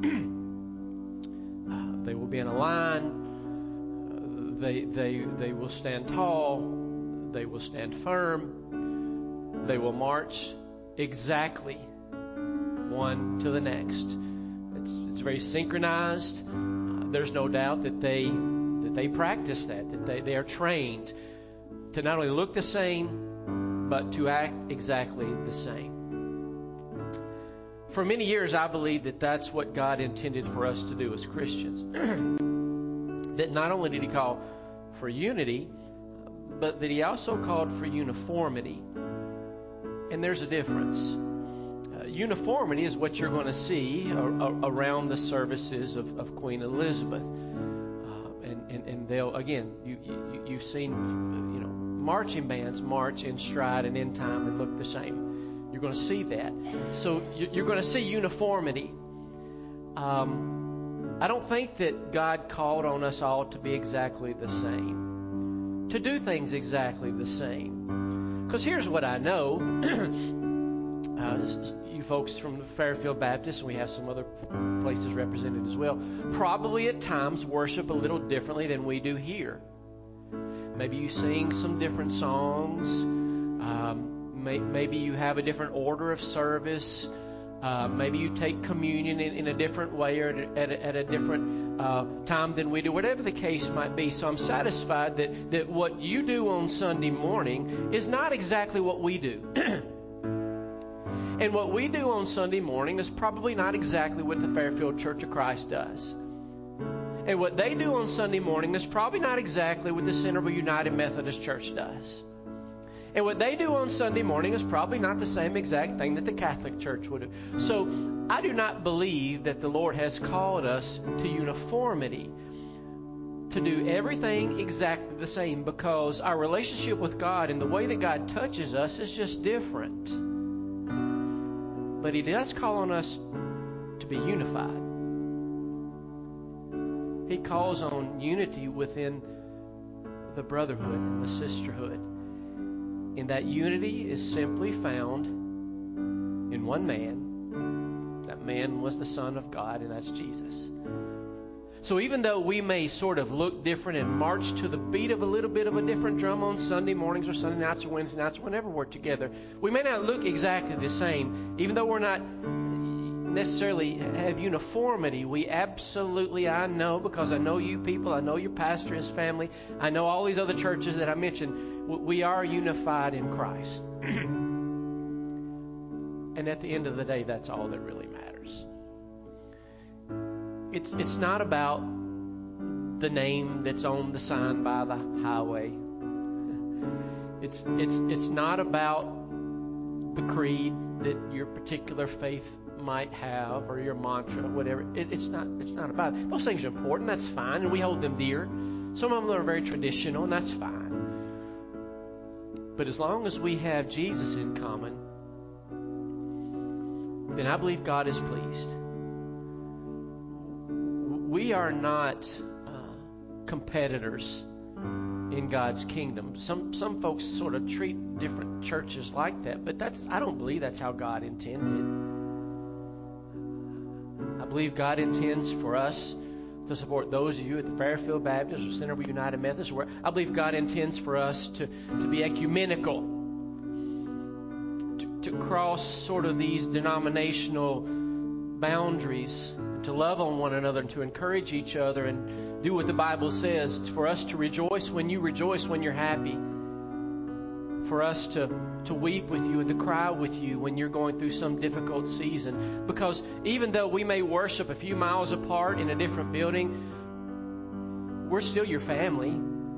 They will be in a line. They will stand tall. They will stand firm. They will march exactly one to the next. It's very synchronized. There's no doubt that they practice that they are trained to not only look the same, but to act exactly the same. For many years, I believe that that's what God intended for us to do as Christians. That not only did He call for unity, but that He also called for uniformity. And there's a difference. Uniformity is what you're going to see around the services of Queen Elizabeth. And they'll, again, you've seen, marching bands march in stride and in time and look the same. You're going to see that. So you're going to see uniformity. I don't think that God called on us all to be exactly the same, to do things exactly the same. Because here's what I know. You folks from Fairfield Baptist, and we have some other places represented as well, probably at times worship a little differently than we do here. Maybe you sing some different songs. Maybe you have a different order of service. Maybe you take communion in a different way or at a different time than we do, whatever the case might be. So I'm satisfied that what you do on Sunday morning is not exactly what we do. And what we do on Sunday morning is probably not exactly what the Fairfield Church of Christ does. And what they do on Sunday morning is probably not exactly what the Centerville United Methodist Church does. And what they do on Sunday morning is probably not the same exact thing that the Catholic Church would do. So I do not believe that the Lord has called us to uniformity, to do everything exactly the same, because our relationship with God and the way that God touches us is just different. But He does call on us to be unified. He calls on unity within the brotherhood and the sisterhood. And that unity is simply found in one man. That man was the Son of God, and that's Jesus. So even though we may sort of look different and march to the beat of a little bit of a different drum on Sunday mornings or Sunday nights or Wednesday nights, whenever we're together, we may not look exactly the same. Even though we're not necessarily have uniformity, we absolutely, I know, because I know you people, I know your pastor, his family, I know all these other churches that I mentioned, we are unified in Christ. And at the end of the day, that's all that really matters. It's not about the name that's on the sign by the highway. It's not about the creed that your particular faith might have or your mantra, whatever. It's not about it. Those things are important. That's fine, and we hold them dear. Some of them are very traditional, and that's fine. But as long as we have Jesus in common, then I believe God is pleased. We are not competitors in God's kingdom. Some folks sort of treat different churches like that, but I don't believe that's how God intended. I believe God intends for us to support those of you at the Fairfield Baptist or Centerville United Methodist. Where I believe God intends for us to be ecumenical, to cross sort of these denominational boundaries, and to love on one another and to encourage each other and do what the Bible says, for us to rejoice when you rejoice when you're happy, for us to weep with you and to cry with you when you're going through some difficult season. Because even though we may worship a few miles apart in a different building, we're still your family.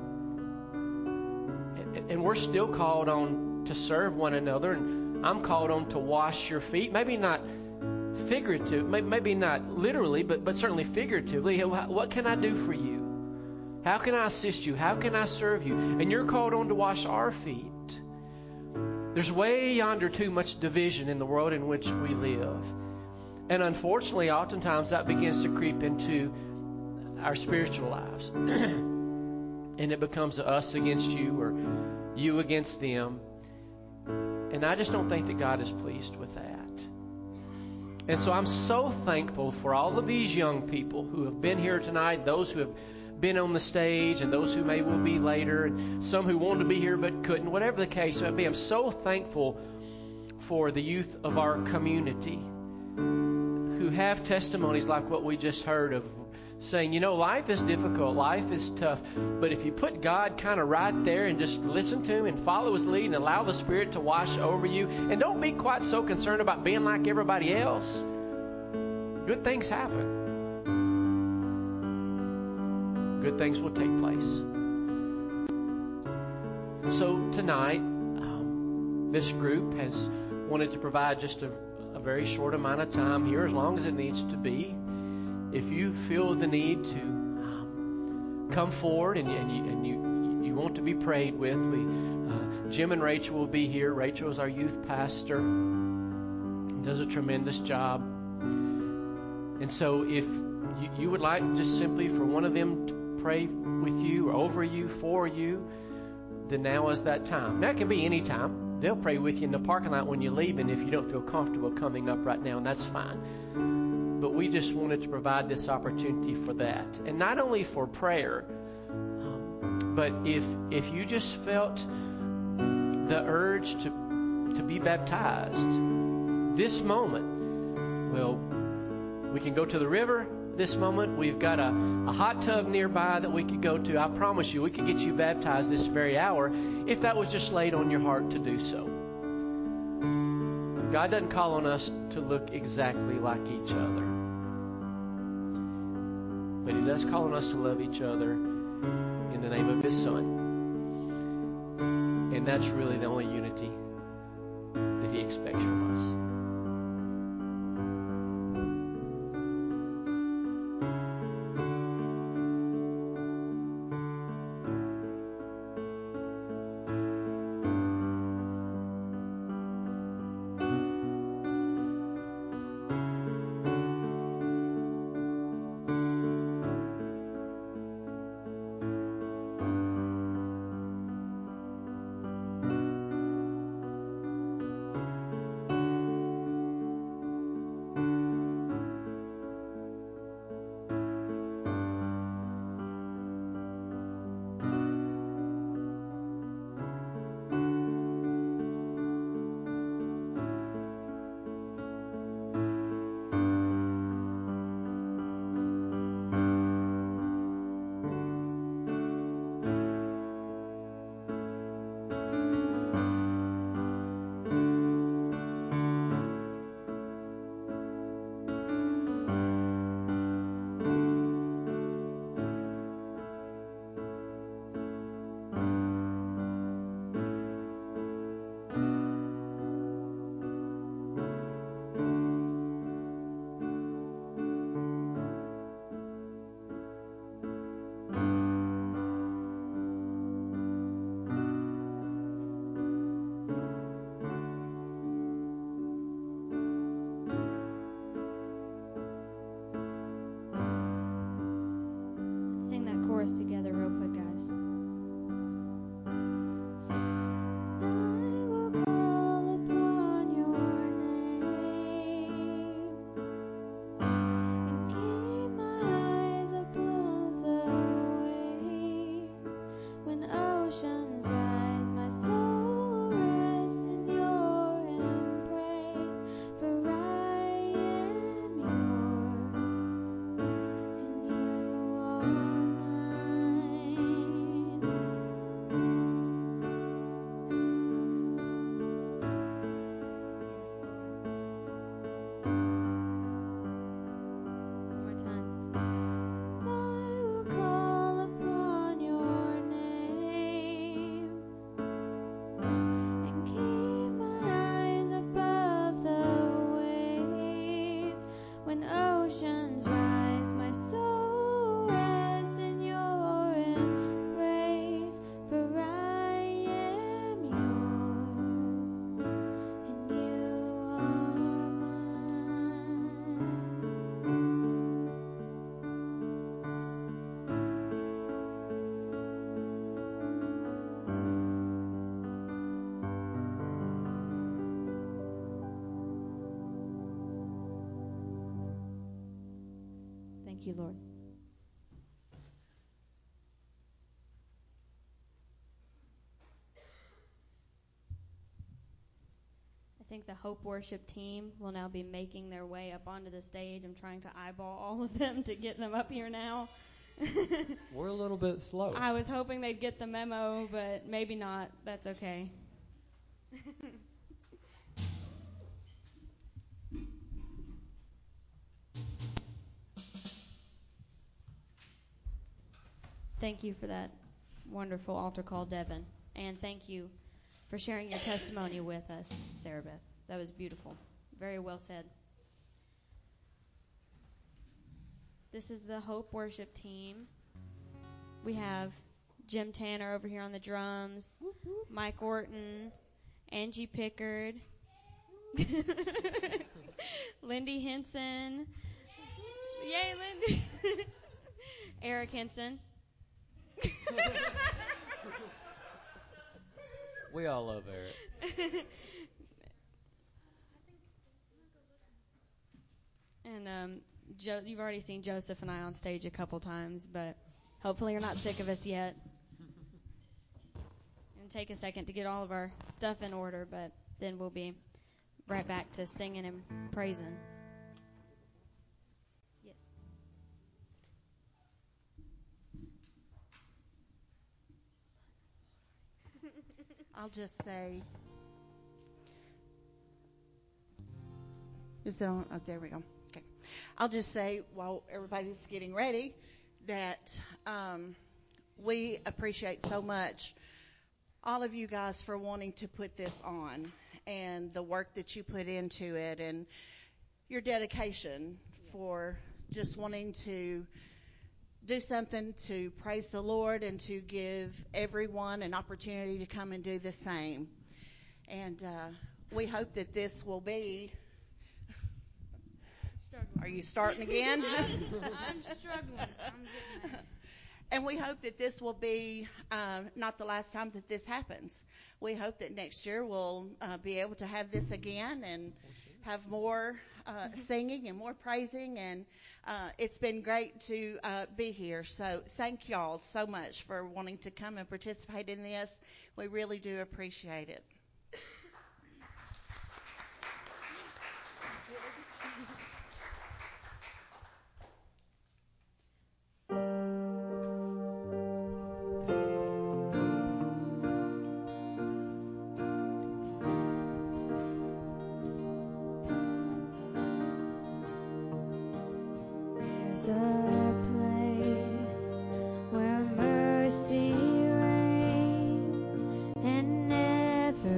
And we're still called on to serve one another. And I'm called on to wash your feet. Maybe not figurative, maybe not literally, but certainly figuratively. What can I do for you? How can I assist you? How can I serve you? And you're called on to wash our feet. There's way yonder too much division in the world in which we live. And unfortunately, oftentimes that begins to creep into our spiritual lives. And it becomes us against you or you against them. And I just don't think that God is pleased with that. And so I'm so thankful for all of these young people who have been here tonight, those who have been on the stage and those who may will be later, and some who wanted to be here but couldn't, whatever the case may be. I'm so thankful for the youth of our community who have testimonies like what we just heard of, saying, you know, life is difficult, life is tough, but if you put God kind of right there and just listen to Him and follow His lead and allow the Spirit to wash over you, and don't be quite so concerned about being like everybody else, good things happen. Good things will take place. So tonight, this group has wanted to provide just a very short amount of time here, as long as it needs to be. If you feel the need to come forward and you want to be prayed with, Jim and Rachel will be here. Rachel is our youth pastor. Does a tremendous job. And so if you would like just simply for one of them to pray with you or over you, for you, then now is that time. Now it can be any time. They'll pray with you in the parking lot when you leave, and if you don't feel comfortable coming up right now, and that's fine. But we just wanted to provide this opportunity for that. And not only for prayer, but if you just felt the urge to be baptized, this moment well, we can go to the river this moment. We've got a hot tub nearby that we could go to. I promise you, we could get you baptized this very hour if that was just laid on your heart to do so. God doesn't call on us to look exactly like each other. But He does call on us to love each other in the name of His Son. And that's really the only unity that He expects from us. Together real quick, guys. Thank you, Lord. I think the Hope Worship team will now be making their way up onto the stage. I'm trying to eyeball all of them to get them up here now. We're a little bit slow. I was hoping they'd get the memo, but maybe not. That's okay. Thank you for that wonderful altar call, Devin. And thank you for sharing your testimony with us, Sarah Beth. That was beautiful. Very well said. This is the Hope Worship team. We have Jim Tanner over here on the drums, Mike Orton, Angie Pickard, Lindy Henson. Yay, Lindy. Eric Henson. We all love Eric. And you've already seen Joseph and I on stage a couple times, but hopefully you're not sick of us yet. And take a second to get all of our stuff in order, but then we'll be right back to singing and praising. I'll just say, there we go. Okay. I'll just say, while everybody's getting ready, that we appreciate so much all of you guys for wanting to put this on, and the work that you put into it, and your dedication for just wanting to do something to praise the Lord and to give everyone an opportunity to come and do the same. And we hope that this will be... Are you starting again? I'm struggling. I'm getting there. And we hope that this will be not the last time that this happens. We hope that next year we'll be able to have this again and have more singing and more praising. And it's been great to be here. So thank y'all so much for wanting to come and participate in this. We really do appreciate it. Where mercy reigns and never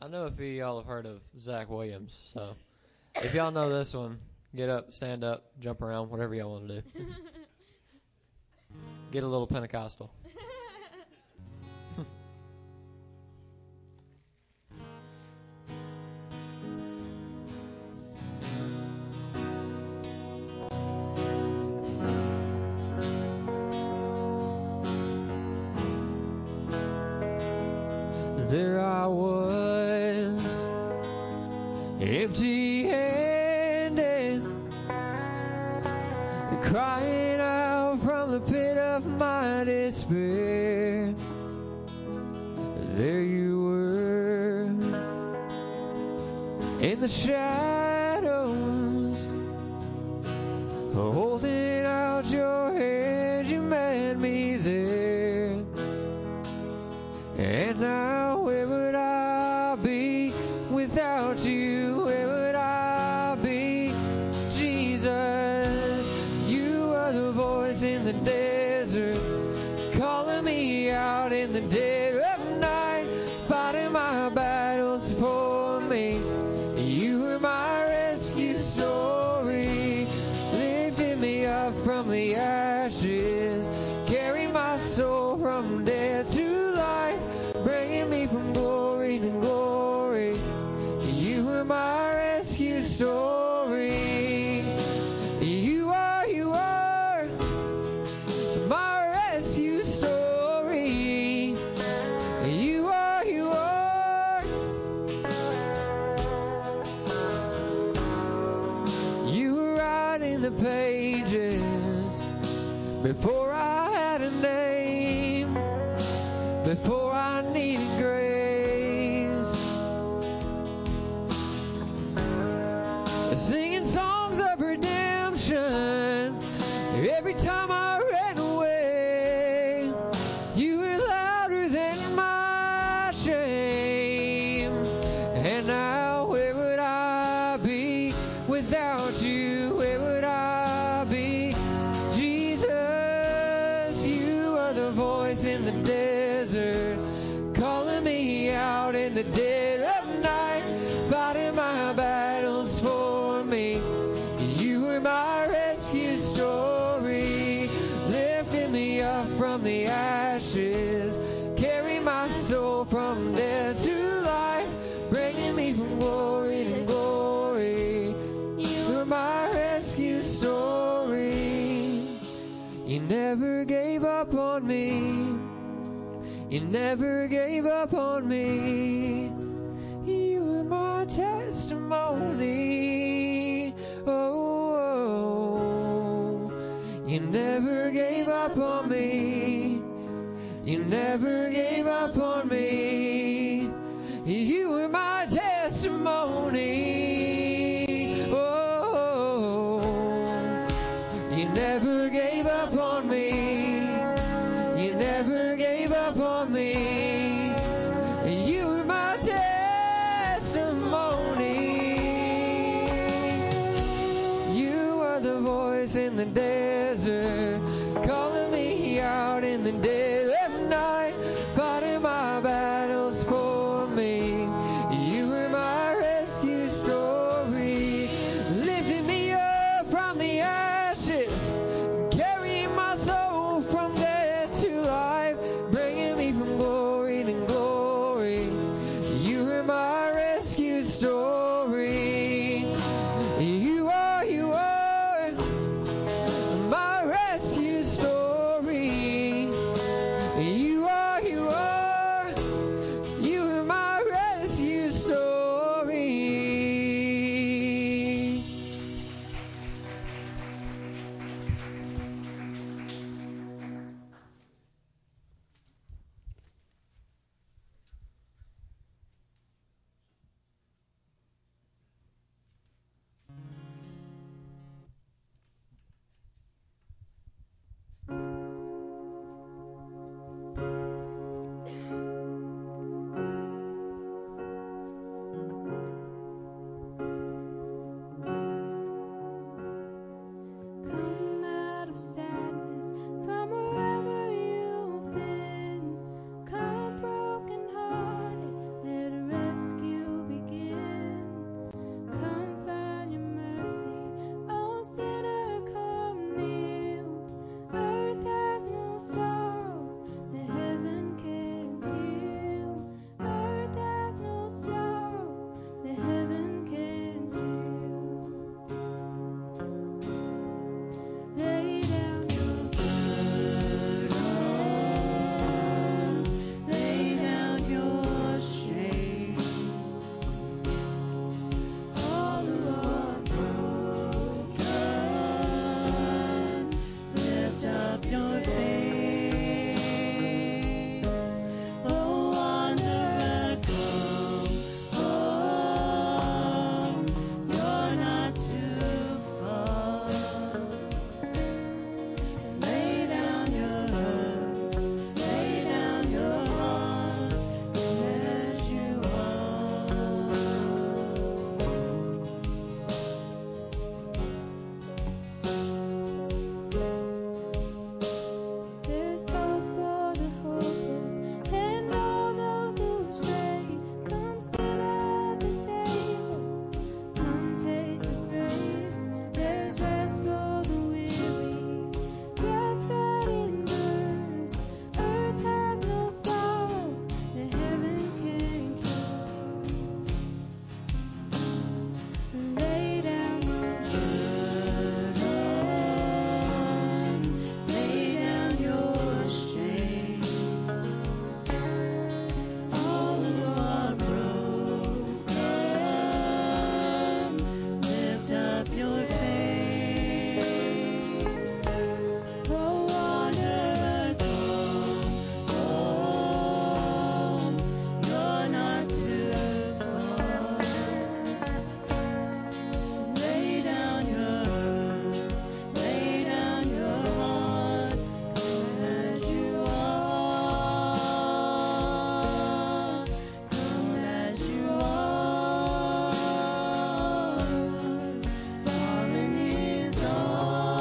I know a few of y'all have heard of Zach Williams, so if y'all know this one, get up, stand up, jump around, whatever y'all want to do. Get a little Pentecostal. There I was, empty-handed, crying out from the pit of my despair. There you were, in the shadows, holding out your hand. You met me there, and now where would I be without you? Where would I be? Jesus, you are the voice in the desert, calling me out in the dead of night, fighting my battles for me. You are my rescue story, lifting me up from the ashes, carry my soul from death to life, bringing me from glory to glory. You are my rescue story. You are my rescue story. You are. You were writing the pages before I had a name, before I needed grace, singing songs of redemption every time I ran away. You were louder than my shame, and now where would I be without you? Where would I be? Jesus, you are the voice in the desert, calling me out in the dead of night, fighting my battles for me. You are my rescue story, lifting me up from the ashes, carry my soul from death to life, bringing me from glory to glory. You are my rescue story. You never gave up on me. You never gave up on me. You were my testimony. Oh, you never gave up on me. You never gave up on me. You were my testimony. Oh, you never gave up on me. You never gave up on me. You were my testimony. You are the voice in the day.